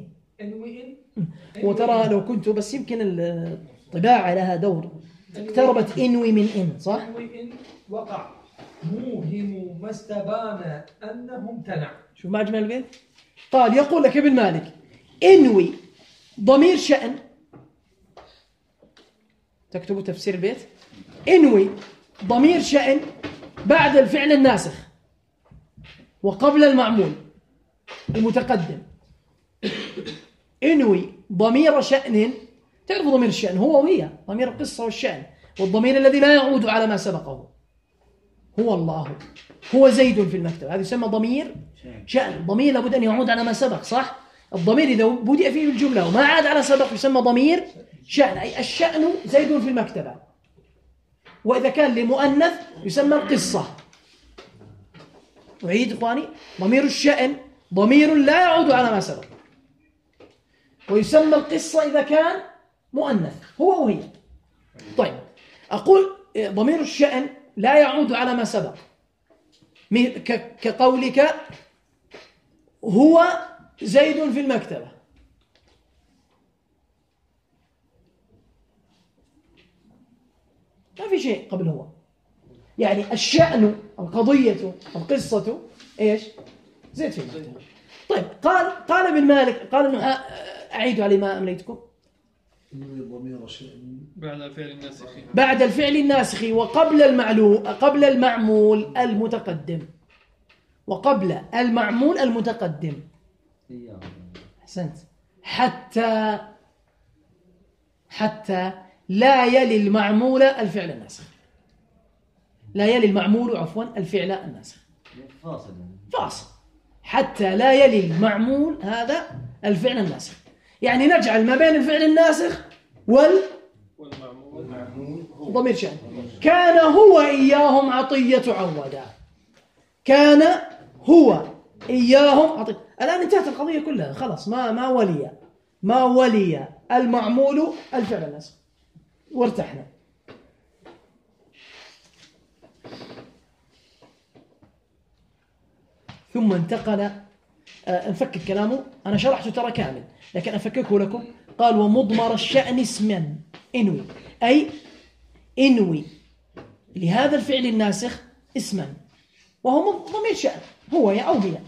J: وترى
H: لو كنت بس يمكن الطباعة لها دور. اقتربت انوي من ان، صح؟
J: انوي ان وقع موهم ما استبان أنه امتنع.
H: شوف ما أجمل البيت. قال يقول لك ابن مالك انوي ضمير شأن، تكتبوا تفسير البيت، انوي ضمير شأن بعد الفعل الناسخ وقبل المعمول المتقدم. انوي ضمير شأن، تعرفوا ضمير الشأن هو وهي، ضمير القصة والشأن، والضمير الذي لا يعود على ما سبقه، هو الله، هو زيد في المكتب، هذا يسمى ضمير شأن. ضمير لابد أن يعود على ما سبق، صح؟ الضمير إذا بدأ فيه الجملة وما عاد على سبق يسمى ضمير شأن، أي الشأن زيد في المكتبة. وإذا كان لمؤنث يسمى القصة. أعيد إخواني، ضمير الشأن ضمير لا يعود على ما سبق، ويسمى القصة إذا كان مؤنث هو وهي. طيب أقول ضمير الشأن لا يعود على ما سبق، كقولك هو زيد في المكتبة. ما في شيء قبل هو، يعني الشأن القضية القصة إيش؟ زيد في المكتبة. طيب قال ابن مالك، قال إنه أعيد على ما أمليتكم
G: ضمير شأن
I: بعد الفعل الناسخ،
H: بعد الفعل الناسخ وقبل قبل المعمول المتقدم، وقبل المعمول المتقدم. أحسنت. حتى لا يلي المعمول الفعل الناسخ، لا يلي المعمول عفوا الفعل الناسخ، فاصل حتى لا يلي المعمول هذا الفعل الناسخ. يعني نجعل ما بين الفعل الناسخ والمعمول ضمير شأن. كان هو إياهم عطية عودا، كان هو إياهم عطية. الآن انتهت القضية كلها خلاص، ما ولي المعمول الفعل الناسخ وارتحنا. ثم انتقل نفكك كلامه، أنا شرحته ترى كامل لكن أفككه لكم. قال ومضمر الشأن اسما انوي، أي انوي لهذا الفعل الناسخ اسما وهو ضمير شأن هو يا أو هي.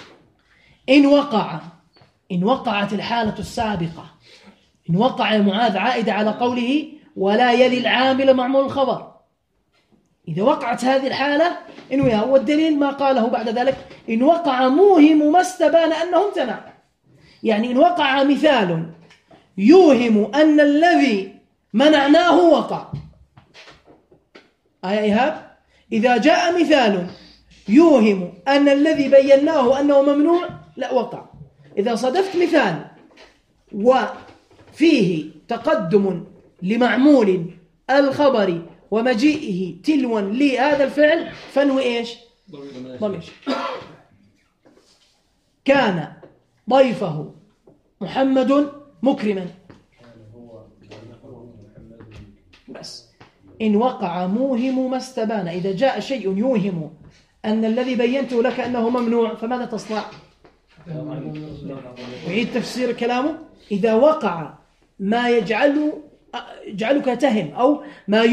H: إن وقعت الحالة السابقة، إن وقع معاذ عائدة على قوله ولا يلي العامل معمول الخبر، إذا وقعت هذه الحالة انويها. والدليل ما قاله بعد ذلك إن وقع موهم ما استبان أنه امتنع، يعني إن وقع مثال يوهم أن الذي منعناه وقع. آية إيهاب، إذا جاء مثال يوهم أن الذي بيناه أنه ممنوع لا وقع. إذا صدفت مثال وفيه تقدم لمعمول الخبر ومجيئه تلوا لهذا الفعل فانوي إيش؟ ضمير. كان ضيفه محمد مكرما، بس إن وقع موهم ما استبان، إذا جاء شيء يوهم أن الذي بينته لك أنه ممنوع فماذا تصنع؟ يعيد تفسير كلامه. إذا وقع ما يجعلك تهم أو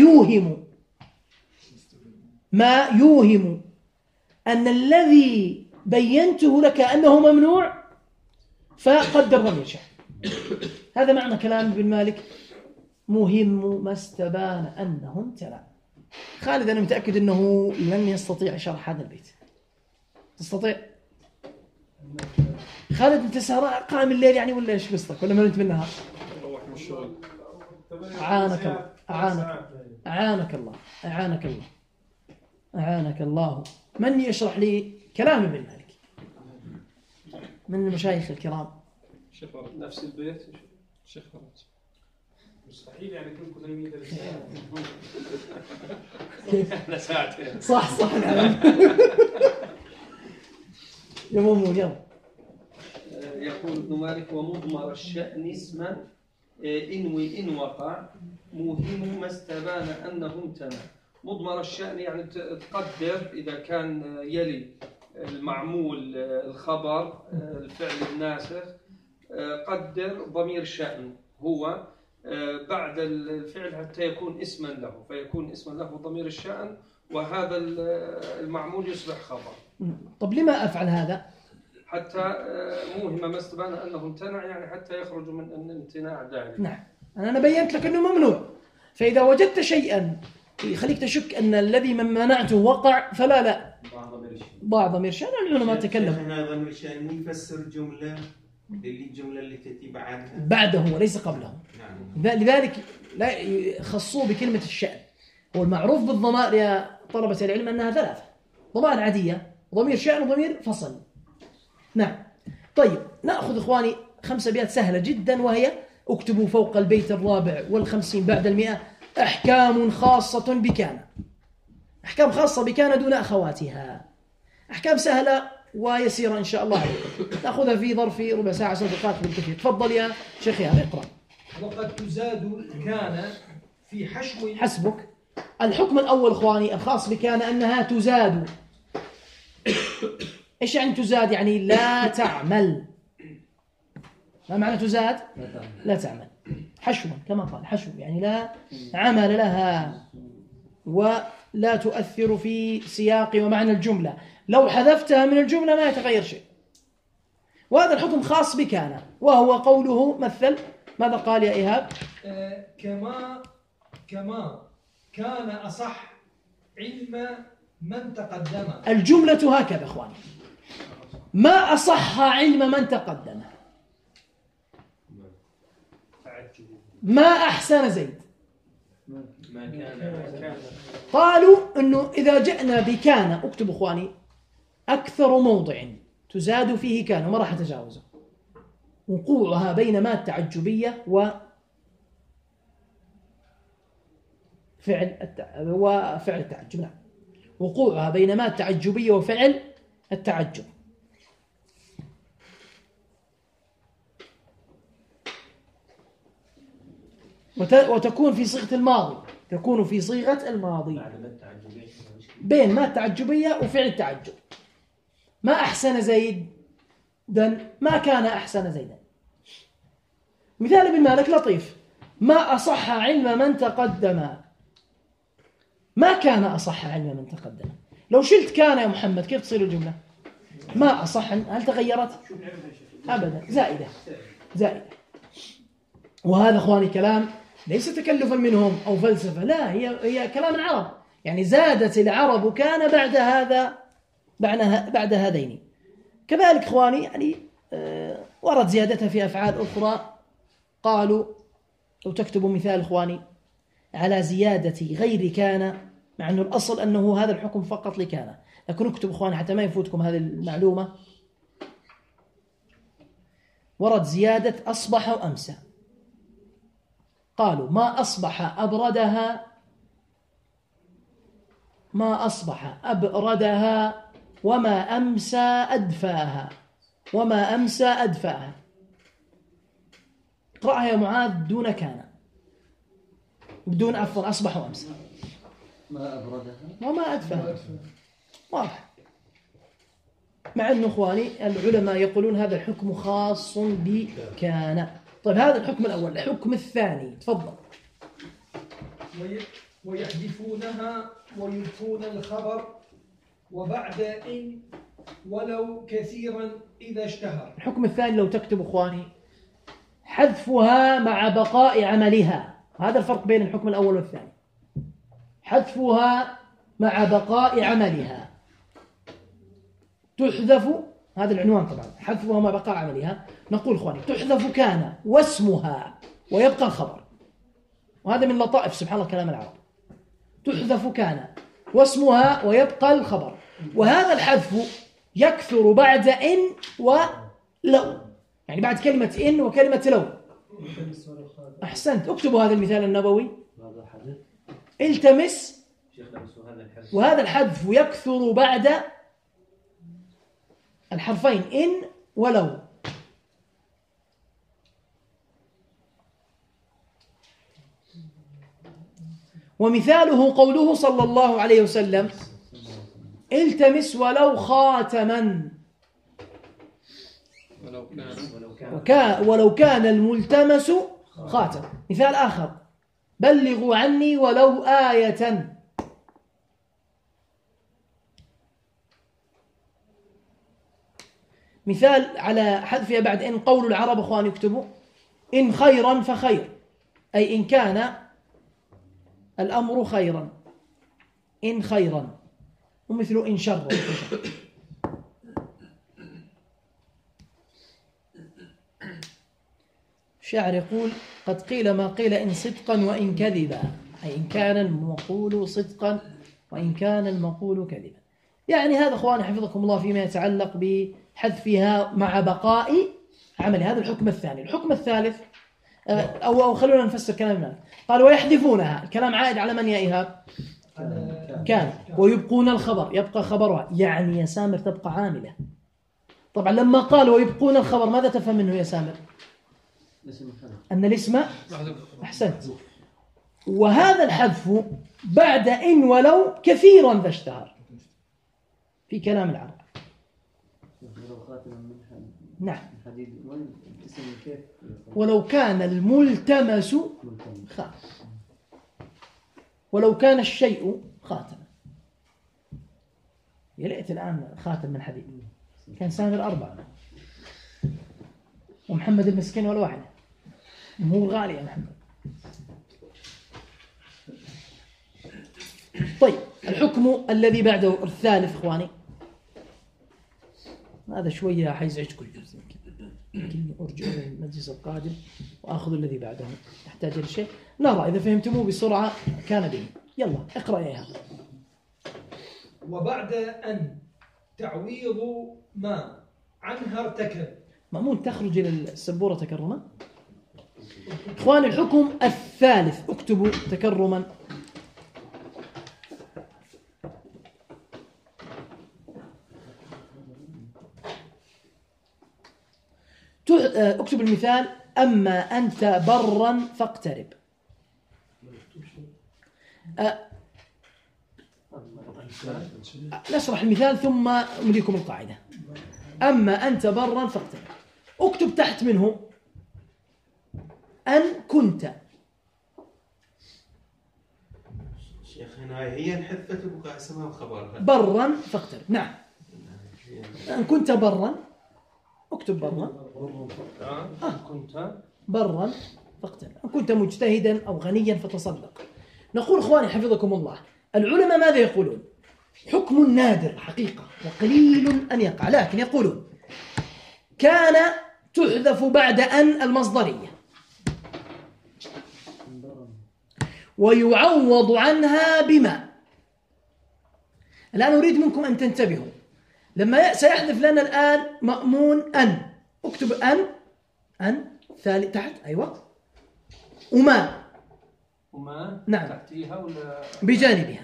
H: ما يوهم أن الذي بينته لك أنه ممنوع فقدر ضمير شأن. هذا معنى كلام ابن مالك مهم ما استبان أنه امتنع. خالد أنا متأكد أنه لن يستطيع شرح هذا البيت. تستطيع؟ خالد أنت سهران قائم الليل يعني ولا إيش قصتك ولا ما نمت بالنهار؟
I: روح من الشغل.
H: أعانك الله أعانك الله أعانك الله أعانك الله. من يشرح لي كلام ابن مالك من المشايخ الكرام؟
I: نفس البيت شيخ فرج.
E: مستحيل يعني كلكم نايمين
I: احنا ساعتين.
H: صح يا مؤمن يلا.
K: يقول ابن مالك ومضمر الشأن اسما انوي إن وقع موهم ما استبان أنه امتنع. مضمر الشأن يعني تقدر إذا كان يلي المعمول الخبر الفعل الناسخ قدر ضمير شأن هو بعد الفعل حتى يكون اسما له، فيكون اسما له ضمير الشأن وهذا المعمول يصبح خبر.
H: طب لما أفعل هذا؟
K: حتى موهم ما استبان أنه امتنع، يعني حتى يخرج من امتناع ذلك.
H: نعم أنا بينت لك أنه ممنوع، فإذا وجدت شيئا يخليك تشك أن الذي من منعته وقع فلا ضاع ضمير شأن. العلماء تكلموا.
E: هنا ضمير شأن مو يفسر الجملة اللي تأتي
H: بعده وليس قبله. نعم. لذلك لا خصوه بكلمة الشأن. والمعروف بالضمائر يا طلبة العلم أنها ثلاثة: ضمائر عادية، ضمير شأن، وضمير فصل. نعم. طيب نأخذ إخواني 5 أبيات سهلة جدا، وهي: اكتبوا فوق البيت 54 بعد 100 أحكام خاصة بكان. أحكام خاصة بكان دون أخواتها، أحكام سهلة ويسيرة إن شاء الله عليكم، نأخذها في ظرف ربع ساعة 10 دقائق بالكثير. تفضل يا شيخي اقرأ.
J: وقد تزاد كان في حشو.
H: حسبك. الحكم الأول إخواني الخاص بكان أنها تزاد. إيش يعني تزاد؟ يعني لا تعمل. ما معنى تزاد؟ لا تعمل. حشوا كما قال، حشو يعني لا عمل لها ولا تؤثر في سياق ومعنى الجملة، لو حذفتها من الجملة ما يتغير شيء. وهذا الحكم خاص بكان، وهو قوله مثل. ماذا قال يا إيهاب؟
J: كما كان أصح علم من تقدم.
H: الجملة هكذا إخواني: ما أصح علم من تقدم، ما أحسن زيد. قالوا أنه إذا جئنا بكان، اكتب إخواني، أكثر موضع تزاد فيه كان وما راح أتجاوزه، وقوعها بين ما التعجبية وفعل التعجب. نعم، وقوعها بين ما التعجبية وفعل التعجب. وتكون في صيغة الماضي، تكون في صيغة الماضي بين ما التعجبية وفعل التعجب. ما أحسن زيدا، ما كان أحسن زيدا. مثال ابن مالك لطيف: ما أصح علم من تقدم، ما كان أصح علم من تقدم. لو شلت كان يا محمد كيف تصير الجملة؟ ما أصح، هل تغيرت؟ أبدا، زائدة. وهذا أخواني كلام ليس تكلفا منهم أو فلسفة، لا، هي كلام العرب، يعني زادت العرب كان بعد هذين. كذلك إخواني يعني ورد زيادتها في أفعال أخرى. قالوا لو تكتبوا مثال إخواني على زيادة غير كان، مع أنه الأصل أنه هذا الحكم فقط لكان، لكن اكتب إخواني حتى ما يفوتكم هذه المعلومة. ورد زيادة أصبح وأمسى. قالوا ما أصبح أبردها، ما أصبح أبردها، وما أمسى أدفاها، وما أمسى أدفاها. اقرأها يا معاذ دون كان، بدون عفوا أصبح وأمسى.
F: ما أبردها
H: وما أدفاها، واضح. مع أنه إخواني العلماء يقولون هذا الحكم خاص بكان. طيب هذا الحكم الأول. الحكم الثاني، تفضل.
J: ويحذفونها ويلفون الخبر وبعد إن ولو كثيرا إذا اشتهر.
H: الحكم الثاني لو تكتب إخواني حذفها مع بقاء عملها. هذا الفرق بين الحكم الأول والثاني. حذفها مع بقاء عملها. تحذف، هذا العنوان طبعا، حذفها مع بقاء عملها. نقول إخواني تحذف كان واسمها ويبقى الخبر، وهذا من لطائف سبحان الله كلام العرب. تحذف كان واسمها ويبقى الخبر، وهذا الحذف يكثر بعد إن ولو، يعني بعد كلمة إن وكلمة لو. أحسنت، اكتبوا هذا المثال النبوي. التمس، وهذا الحذف يكثر بعد الحرفين إن ولو. ومثاله قوله صلى الله عليه وسلم التمس ولو خاتما، ولو كان الملتمس خاتم. مثال آخر: بلغوا عني ولو آية. مثال على حذفها بعد إن قول العرب أخواني اكتبوا: إن خيرا فخير، أي إن كان الأمر خيرا، إن خيرا. ومثل إن شر. الشاعر يقول: قد قيل ما قيل إن صدقا وإن كذبا، أي إن كان المقول صدقا وإن كان المقول كذبا. يعني هذا أخواني حفظكم الله فيما يتعلق بحذفها مع بقاء عملي. هذا الحكم الثاني. الحكم الثالث أو خلونا نفسر كلام مالك. قال ويحذفونها، الكلام عائد على من يا إيهاب؟ كان. ويبقون الخبر، يبقى خبرها، يعني يا سامر تبقى عاملة. طبعا لما قال ويبقون الخبر ماذا تفهم منه يا سامر؟ أن الاسم أحسنت. وهذا الحذف بعد إن ولو كثيرا ذا اشتهر في كلام العرب. نعم. ولو كان الملتمس خاتم، ولو كان الشيء خاتما. يا ليت الآن خاتم من حديد، كان سامر 4 ومحمد المسكين ولا واحدة، مو غالي يا محمد. طيب الحكم الذي بعده الثالث إخواني، هذا شوية حيزعجكم الجزء، يمكن أرجع للمجلس القادم وآخذ الذي بعده، يحتاج لشيء نرى إذا فهمتموه بسرعة كان به. يلا اقرأ يا هذا.
J: وبعد أن تعويض ما عنها ارتكب.
H: مأمون تخرج إلى السبورة تكرما. إخواني الحكم الثالث، اكتبوا تكرما. اكتب المثال: أما أنت برا فاقترب. نشرح المثال ثم أمليكم القاعدة. أما أنت برا فاقترب، اكتب تحت منه أن كنت.
E: شيخنا هي انحذفت وبقى اسمها خبر
H: برا فاقترب. نعم، أن كنت برا، اكتب برا.
K: كنت
H: برا فاقترب. أن كنت مجتهدا أو غنيا فتصدق. نقول إخواني حفظكم الله، العلماء ماذا يقولون؟ حكم نادر حقيقة وقليل أن يقع، لكن يقولون كان تحذف بعد أن المصدرية ويعوض عنها بما. الآن أريد منكم أن تنتبهوا، لما سيحذف لنا الآن مأمون أن، اكتب أن ثالث تحت، أيوة، وما نعم
K: تحتيها ولا
H: بجانبها.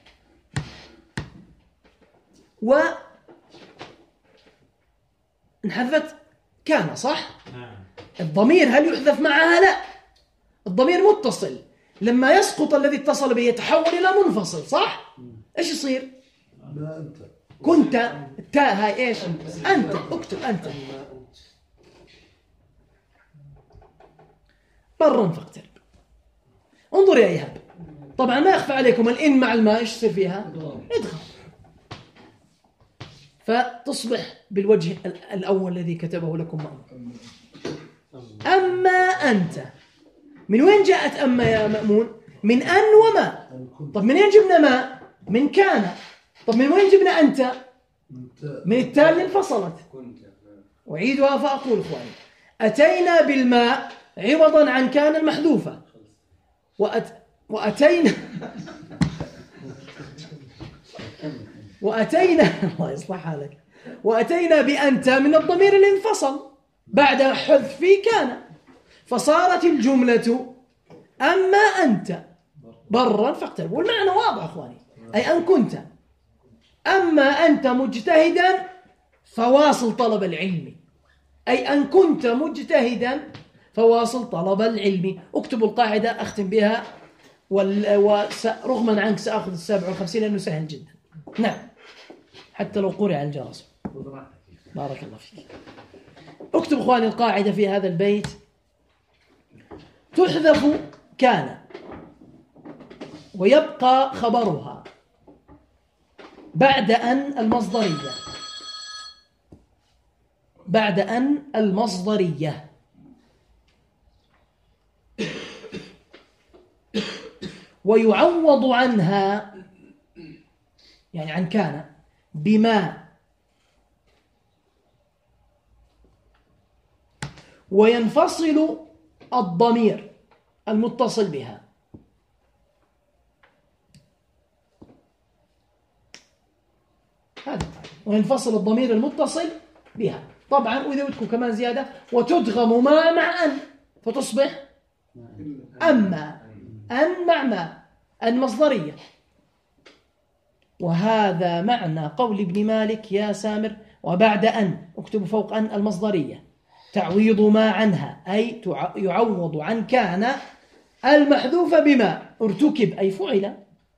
H: انحذفت كان، صح؟ الضمير هل يحذف معها؟ لا، الضمير متصل، لما يسقط الذي اتصل به يتحول إلى منفصل، صح؟ إيش يصير؟ كنت التاء هاي إيش؟ أنت، اكتب أنت برا فاقترب. انظر يا إيهاب، طبعا ما يخفى عليكم الإن مع الماء إيش يصير فيها؟ ادغام، فتصبح بالوجه الأول الذي كتبه لكم مأمون. أما أنت، من وين جاءت أما يا مأمون؟ من أن وما. طب من وين جبنا ما؟ من كان. طب من وين جبنا أنت؟ من التاء اللي انفصلت. أعيدها فأقول إخواني، أتينا بالماء عوضا عن كان المحذوفة، وأتينا الله يصلح حالك، وأتينا بأنت من الضمير اللي انفصل بعد حذف في كان، فصارت الجملة أما أنت برا فاقترب. والمعنى واضح أخواني، أي أن كنت، أما أنت مجتهدا فواصل طلب العلم، أي أن كنت مجتهدا فواصل طلب العلم. اكتبوا القاعدة أختم بها، ورغما عنك سأخذ 57 لأنه سهل جدا. نعم، حتى لو قرع الجرس. بارك الله فيك. اكتب اخواني القاعدة في هذا البيت: تحذف كان ويبقى خبرها بعد أن المصدرية، بعد أن المصدرية، ويعوض عنها يعني عن كان بما، وينفصل الضمير المتصل بها. هذا وينفصل الضمير المتصل بها. طبعا وإذا بدكم كمان زيادة وتدغم ما مع أن فتصبح أما أن مع ما المصدرية. وهذا معنى قول ابن مالك يا سامر وبعد أن اكتب فوق أن المصدرية تعويض ما عنها أي يعوض عن كان المحذوف بما ارتكب أي فعل.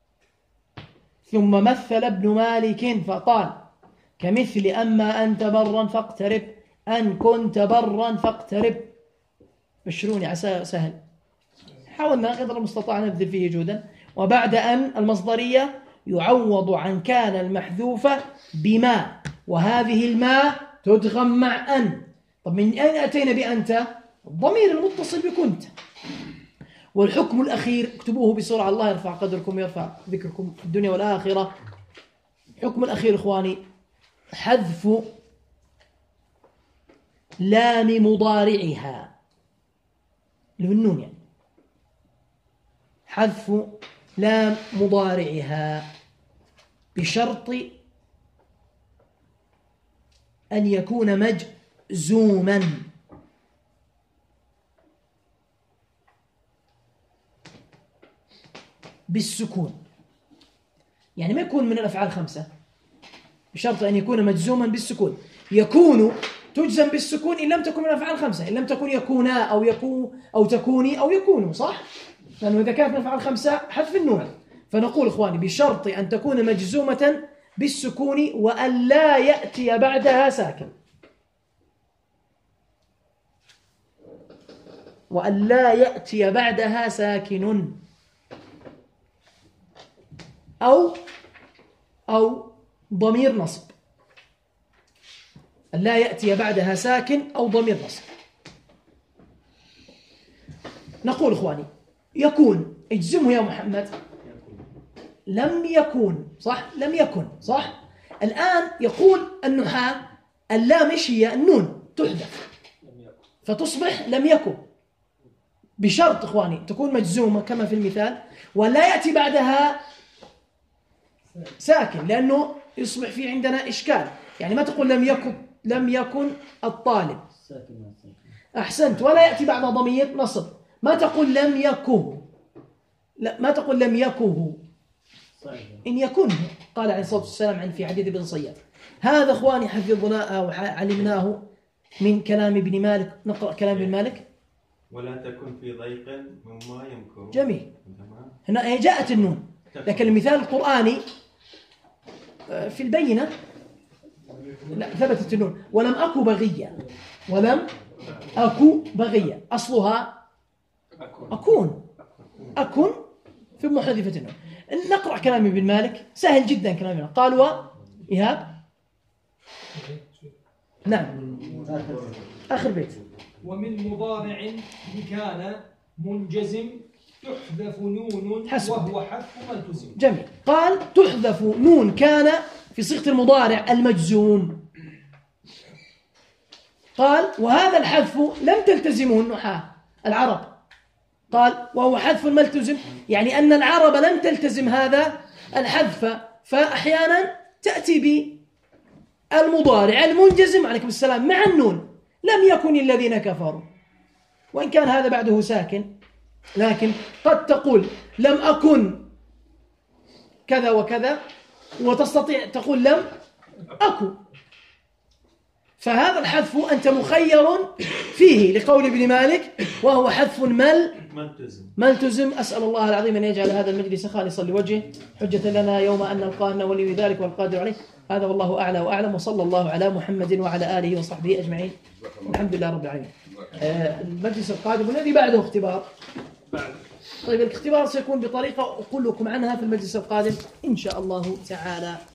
H: ثم مثل ابن مالك فقال كمثل أما أنت برا فاقترب أن كنت برا فاقترب. بشروني عسى سهل، حاولنا قدر المستطاع نبذل فيه جهدا. وبعد أن المصدرية يعوض عن كان المحذوف بما، وهذه الماء تدغم مع أن. طب من أين أتينا بأنت؟ الضمير المتصل بكنت. والحكم الأخير اكتبوه بسرعة الله يرفع قدركم ويرفع ذكركم في الدنيا والآخرة. الحكم الأخير إخواني حذف لام مضارعها اللي هو النون، يعني حذف لام مضارعها بشرط أن يكون مجزوما بالسكون، يعني ما يكون من الأفعال 5 بشرط أن يكون مجزوما بالسكون. يكون تجزم بالسكون إن لم تكن من الأفعال 5، إن لم تكن يكونا أو يكون أو تكوني أو يكونوا، صح؟ لأنه إذا كانت من الأفعال 5 حذف النون. فنقول إخواني بشرط أن تكون مجزومة بالسكون وأن لا يأتي بعدها ساكن، وأن لا يأتي بعدها ساكن أو ضمير نصب. أن لا يأتي بعدها ساكن أو ضمير نصب. نقول إخواني يكون اجزمه يا محمد. لم يكن، صح؟ لم يكن، صح؟ الآن يقول النحاة اللام هي النون تحذف فتصبح لم يكن، بشرط إخواني تكون مجزومة كما في المثال ولا يأتي بعدها ساكن، لأنه يصبح في عندنا إشكال. يعني ما تقول لم يكن الطالب، أحسنت، ولا يأتي بعد ضمير نصب. ما تقول لم يكه، لا ما تقول لم يكه، إن يكن قال عليه الصلاة والسلام عن في حديث ابن صياد. هذا إخواني حفظناه وعلمناه من كلام ابن مالك. نقرأ كلام ابن مالك.
E: ولا تكن في ضيق مما يمكر.
H: جميل. هنا جاءت النون، لكن المثال القرآني في البينة لا ثبتت النون. ولم أكو بغية، ولم أكو بغية، أصلها أكون في محذفة النون. نقرأ كلام ابن مالك سهل جدا. كلام ابن قال إيهاب نعم آخر بيت.
J: ومن مضارع كان منجزم تحذف نون
H: حسب.
J: وهو حذف ملتزم.
H: جميل. قال تحذف نون كان في صيغة المضارع المجزوم. قال وهذا الحذف لم تلتزمه النحاة العرب. قال وهو حذف ملتزم، يعني أن العرب لم تلتزم هذا الحذف، فأحيانا تأتي بالمضارع المنجزم عليكم السلام مع النون. لم يكن الذين كفروا، وإن كان هذا بعده ساكن، لكن قد تقول لم أكن كذا وكذا وتستطيع تقول لم أكن. فهذا الحذف أنت مخير فيه لقول ابن مالك وهو حذف ملتزم. أسأل الله العظيم أن يجعل هذا المجلس خالصا لوجهه حجة لنا يوم أن نلقاه ولي ذلك والقادر عليه. هذا والله أعلى وأعلم، وصلى الله على محمد وعلى آله وصحبه أجمعين. الحمد لله رب العالمين. المجلس القادم والذي بعده اختبار. طيب الاختبار سيكون بطريقة أقول لكم عنها في المجلس القادم إن شاء الله تعالى.